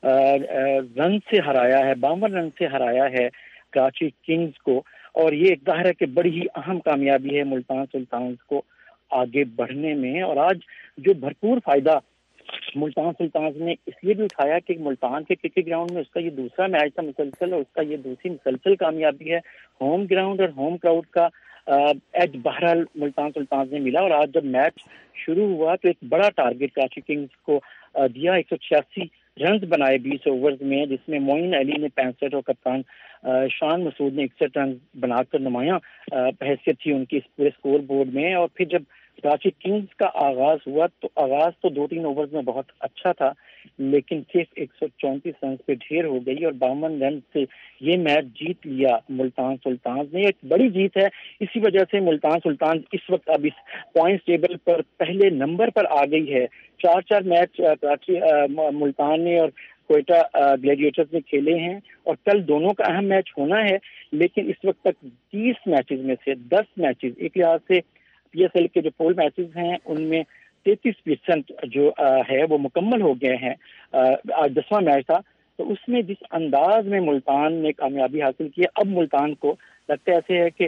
रन से हराया है, 52 रन से हराया है कराची किंग्स को, और ये एक ज़ाहिर है कि बड़ी ही अहम कामयाबी है मुल्तान सुल्तान को आगे बढ़ने में। और आज जो भरपूर फायदा मुल्तान सुल्तान ने इसलिए भी उठाया कि मुल्तान के क्रिकेट ग्राउंड में उसका ये दूसरा मैच था मुसलसल, और उसका ये दूसरी मुसलसल कामयाबी है। होम ग्राउंड और होम क्राउड का एज बहरहाल मुल्तान सुल्तान ने मिला। और आज जब मैच शुरू हुआ तो एक बड़ा टारगेट कराची किंग्स को दिया। 186 रन बनाए 20 ओवर्स में, जिसमें मोइन अली ने 65 और कप्तान शान मसूद ने 61 रन बनाकर नुमाया हैसियत थी उनकी इस पूरे स्कोर बोर्ड में। और फिर जब कराची किंग्स का आगाज हुआ तो आगाज तो 2-3 ओवर्स में बहुत अच्छा था, लेकिन सिर्फ 134 रन पे ढेर हो गई और 52 रन से ये मैच जीत लिया मुल्तान सुल्तान ने। एक बड़ी जीत है। इसी वजह से मुल्तान सुल्तान इस वक्त अब इस पॉइंट्स टेबल पर पहले नंबर पर आ गई है। 4-4 मैच कराची मुल्तान ने और कोयटा ग्लेडिएटर्स ने खेले हैं, और कल दोनों का अहम मैच होना है। लेकिन इस वक्त तक 30 मैचेस में से 10 मैचेस, एक लिहाज से PSL के जो पोल मैचेस हैं उनमें 33% जो है वो मुकम्मल हो गए हैं। आज 10वां मैच था, तो उसमें जिस अंदाज में मुल्तान ने कामयाबी हासिल की है, अब मुल्तान को लगता है ऐसे है कि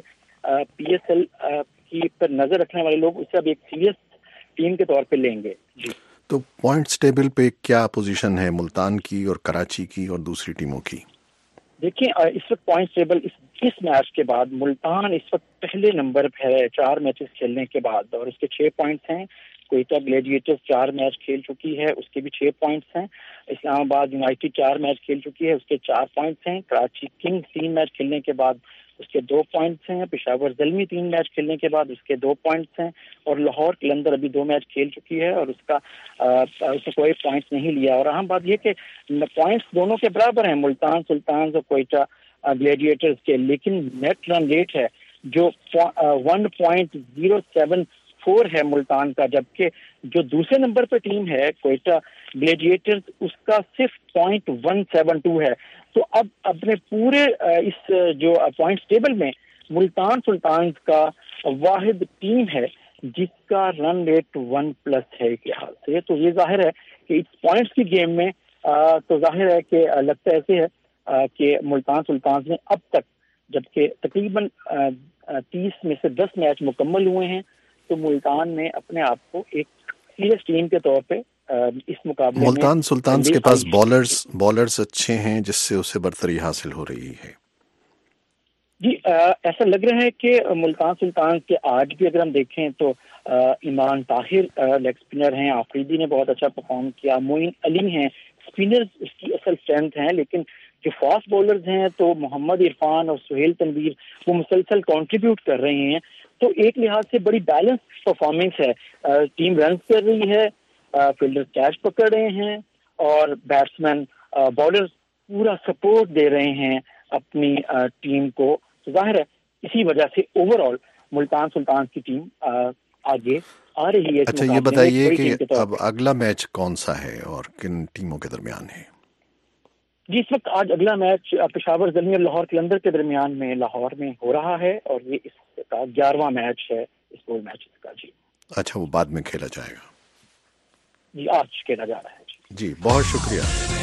PSL की पर नजर रखने वाले लोग उसे अब एक सीरियस टीम के तौर पे लेंगे। जी, तो पॉइंट्स टेबल पे क्या पोजीशन है मुल्तान की और कराची की और दूसरी टीमों की? देखिए, इस वक्त पॉइंट टेबल इस मैच के बाद मुल्तान इस वक्त पहले नंबर पर है 4 मैचेस खेलने के बाद, और उसके 6 पॉइंट्स हैं। कोयटा ग्लेडिएटर्स 4 मैच खेल चुकी है, उसके भी 6 पॉइंट्स हैं। इस्लामाबाद यूनाइटेड 4 मैच खेल चुकी है, उसके 4 पॉइंट्स हैं। कराची किंग्स 3 मैच खेलने के बाद उसके 2 पॉइंट्स हैं। पेशावर ज़ल्मी 3 मैच खेलने के बाद उसके 2 पॉइंट्स हैं। और लाहौर कलंदर अभी 2 मैच खेल चुकी है और उसने कोई पॉइंट्स नहीं लिया। और अहम बात यह कि पॉइंट्स दोनों के बराबर हैं मुल्तान सुल्तान और कोयटा ग्लेडिएटर्स के, लेकिन नेट रन रेट है جو 1.074 ہے ملتان کا، جبکہ جو دوسرے نمبر پہ ٹیم ہے کوئٹہ گلیڈیٹرز اس کا صرف 0.172 ہے. تو اب اپنے پورے اس جو پوائنٹس ٹیبل میں ملتان سلطانز کا واحد ٹیم ہے جس کا رن ریٹ 1+ ہے ایک لحاظ سے. تو یہ ظاہر ہے کہ اس پوائنٹس کی گیم میں تو ظاہر ہے کہ لگتا ایسے ہے کہ ملتان سلطانز نے اب تک، جبکہ تقریباً 30 میں سے 10 میچ مکمل ہوئے ہیں، تو ملتان نے اپنے آپ کو ایک سیریس ٹیم کے طور پہ اس مقابلے میں ملتان سلطانز کے پاس بالرز اچھے ہیں جس سے اسے برتری حاصل ہو رہی ہے. جی ایسا لگ رہا ہے کہ ملتان سلطان کے آج بھی اگر ہم دیکھیں تو ایمان طاہر لیگ اسپنر ہیں، آفریدی نے بہت اچھا پرفارم کیا، معین علی ہیں اسپنرز اس کی اصل اسٹرینتھ ہیں، لیکن جو فاسٹ بولرز ہیں تو محمد عرفان اور سہیل تنویر وہ مسلسل کنٹریبیوٹ کر رہے ہیں. تو ایک لحاظ سے بڑی بیلنس پرفارمنس ہے. ٹیم رنز کر رہی ہے، فیلڈر کیچ پکڑ رہے ہیں، اور بیٹسمین بالرز پورا سپورٹ دے رہے ہیں اپنی ٹیم کو. ظاہر ہے اسی وجہ سے اوور آل ملتان سلطان کی ٹیم آگے آ رہی ہے. اچھا یہ بتائیے کہ اب اگلا میچ کون سا ہے اور کن ٹیموں کے درمیان ہے؟ جی اس وقت آج اگلا میچ پشاور زلمی اور لاہور قلندر کے درمیان میں لاہور میں ہو رہا ہے، اور یہ اس کا 11واں میچ ہے اس گول میچ کا. جی اچھا وہ بعد میں کھیلا جائے گا؟ جی آج کھیلا جا رہا ہے. جی بہت شکریہ.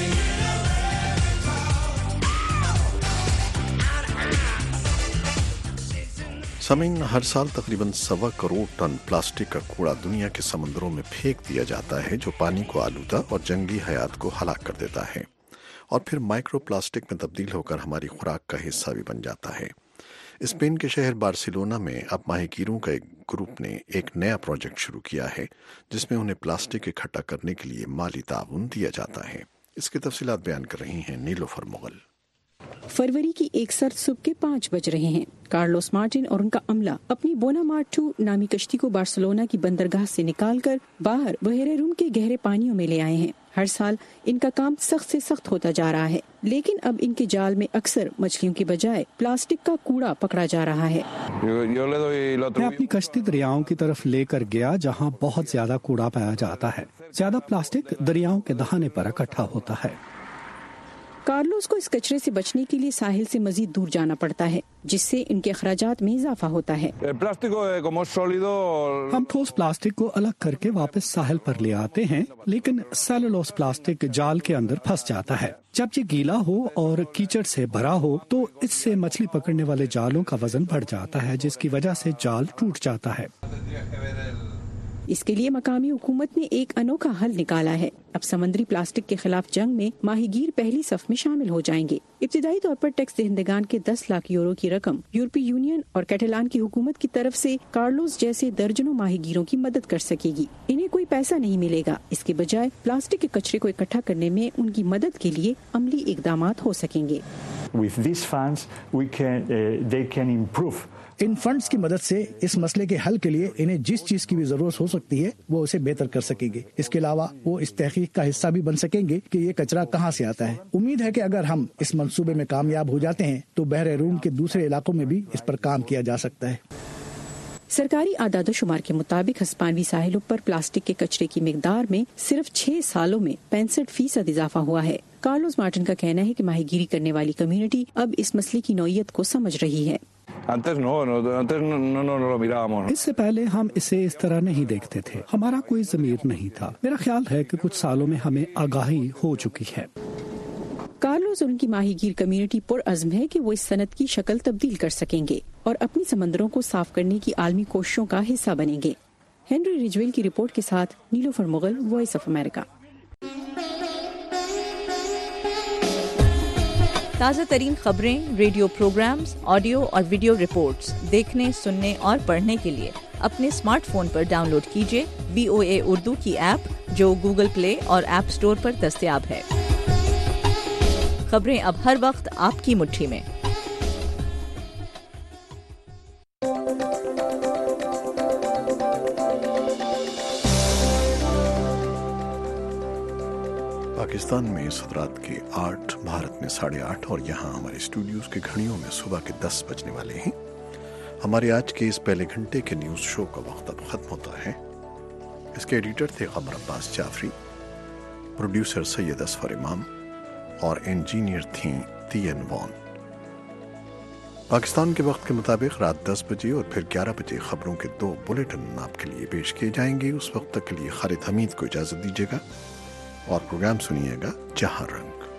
سامعین، ہر سال تقریباً 1.25 کروڑ ٹن پلاسٹک کا کوڑا دنیا کے سمندروں میں پھینک دیا جاتا ہے جو پانی کو آلودہ اور جنگلی حیات کو ہلاک کر دیتا ہے اور پھر مائکرو پلاسٹک میں تبدیل ہو کر ہماری خوراک کا حصہ بھی بن جاتا ہے. اسپین کے شہر بارسلونا میں اب ماہی گیروں کا ایک گروپ نے ایک نیا پروجیکٹ شروع کیا ہے جس میں انہیں پلاسٹک اکٹھا کرنے کے لیے مالی تعاون دیا جاتا ہے. اس کی تفصیلات بیان کر رہی ہیں نیلوفر مغل. فروری کی ایک سرد صبح کے 5 بج رہے ہیں. کارلوس مارٹن اور ان کا عملہ اپنی بونا مارٹو نامی کشتی کو بارسلونا کی بندرگاہ سے نکال کر باہر بحیرہ روم کے گہرے پانیوں میں لے آئے ہیں. ہر سال ان کا کام سخت سے سخت ہوتا جا رہا ہے، لیکن اب ان کے جال میں اکثر مچھلیوں کی بجائے پلاسٹک کا کوڑا پکڑا جا رہا ہے. میں اپنی کشتی دریاؤں کی طرف لے کر گیا جہاں بہت زیادہ کوڑا پایا جاتا ہے. زیادہ پلاسٹک دریاؤں کے دہانے پر اکٹھا ہوتا ہے. کارلوس کو اس کچرے سے بچنے کے لیے ساحل سے مزید دور جانا پڑتا ہے، جس سے ان کے اخراجات میں اضافہ ہوتا ہے. ہم ٹھوس پلاسٹک کو الگ کر کے واپس ساحل پر لے آتے ہیں، لیکن سیلولوز پلاسٹک جال کے اندر پھنس جاتا ہے. جب یہ گیلا ہو اور کیچڑ سے بھرا ہو تو اس سے مچھلی پکڑنے والے جالوں کا وزن بڑھ جاتا ہے، جس کی وجہ سے جال ٹوٹ جاتا ہے. اس کے لیے مقامی حکومت نے ایک انوکھا حل نکالا ہے. اب سمندری پلاسٹک کے خلاف جنگ میں ماہی گیر پہلی صف میں شامل ہو جائیں گے. ابتدائی طور پر ٹیکس دہندگان کے 10 لاکھ یورو کی رقم یورپی یونین اور کیٹالان کی حکومت کی طرف سے کارلوس جیسے درجنوں ماہی گیروں کی مدد کر سکے گی. انہیں کوئی پیسہ نہیں ملے گا، اس کے بجائے پلاسٹک کے کچرے کو اکٹھا کرنے میں ان کی مدد کے لیے عملی اقدامات ہو سکیں گے. With these funds, they can improve. ان فنڈز کی مدد سے اس مسئلے کے حل کے لیے انہیں جس چیز کی بھی ضرورت ہو سکتی ہے وہ اسے بہتر کر سکیں گے. اس کے علاوہ وہ اس تحقیق کا حصہ بھی بن سکیں گے کہ یہ کچرا کہاں سے آتا ہے. امید ہے کہ اگر ہم اس منصوبے میں کامیاب ہو جاتے ہیں تو بحر روم کے دوسرے علاقوں میں بھی اس پر کام کیا جا سکتا ہے. سرکاری اعداد و شمار کے مطابق ہسپانوی ساحلوں پر پلاسٹک کے کچرے کی مقدار میں صرف 6 سالوں میں 65% اضافہ ہوا ہے. کارلوس مارٹن کا کہنا ہے کہ ماہی گیری کرنے والی کمیونٹی اب اس مسئلے کی نوعیت کو سمجھ رہی ہے. اس سے پہلے ہم اسے اس طرح نہیں دیکھتے تھے. ہمارا کوئی ضمیر نہیں تھا. میرا خیال ہے کہ کچھ سالوں میں ہمیں آگاہی ہو چکی ہے. کارلوس اور ان کی ماہی گیر کمیونٹی پرعزم ہے کہ وہ اس صنعت کی شکل تبدیل کر سکیں گے اور اپنی سمندروں کو صاف کرنے کی عالمی کوششوں کا حصہ بنیں گے. ہنری ریجویل کی رپورٹ کے ساتھ Nilofar Mughal, Voice of America. تازہ ترین خبریں، ریڈیو پروگرامز، آڈیو اور ویڈیو رپورٹس دیکھنے، سننے اور پڑھنے کے لیے اپنے اسمارٹ فون پر ڈاؤن لوڈ کیجیے VOA اردو کی ایپ جو گوگل پلے اور ایپ اسٹور پر دستیاب ہے. خبریں اب ہر وقت آپ کی مٹھی میں. پاکستان میں اس رات کے 8، بھارت میں 8:30 اور یہاں ہمارے اسٹوڈیوز کے گھڑیوں میں صبح کے 10 بجنے والے ہیں. ہمارے آج کے اس پہلے گھنٹے کے نیوز شو کا وقت اب ختم ہوتا ہے. اس کے ایڈیٹر تھے قمر عباس جعفری، پروڈیوسر سید اصفر امام اور انجینئر تھیں تین وان. پاکستان کے وقت کے مطابق رات 10 بجے اور پھر 11 بجے خبروں کے 2 بلیٹن آپ کے لیے پیش کیے جائیں گے. اس وقت تک کے لیے خالد حمید کو اجازت دیجیے گا اور پروگرام سنیے گا جہاں رنگ.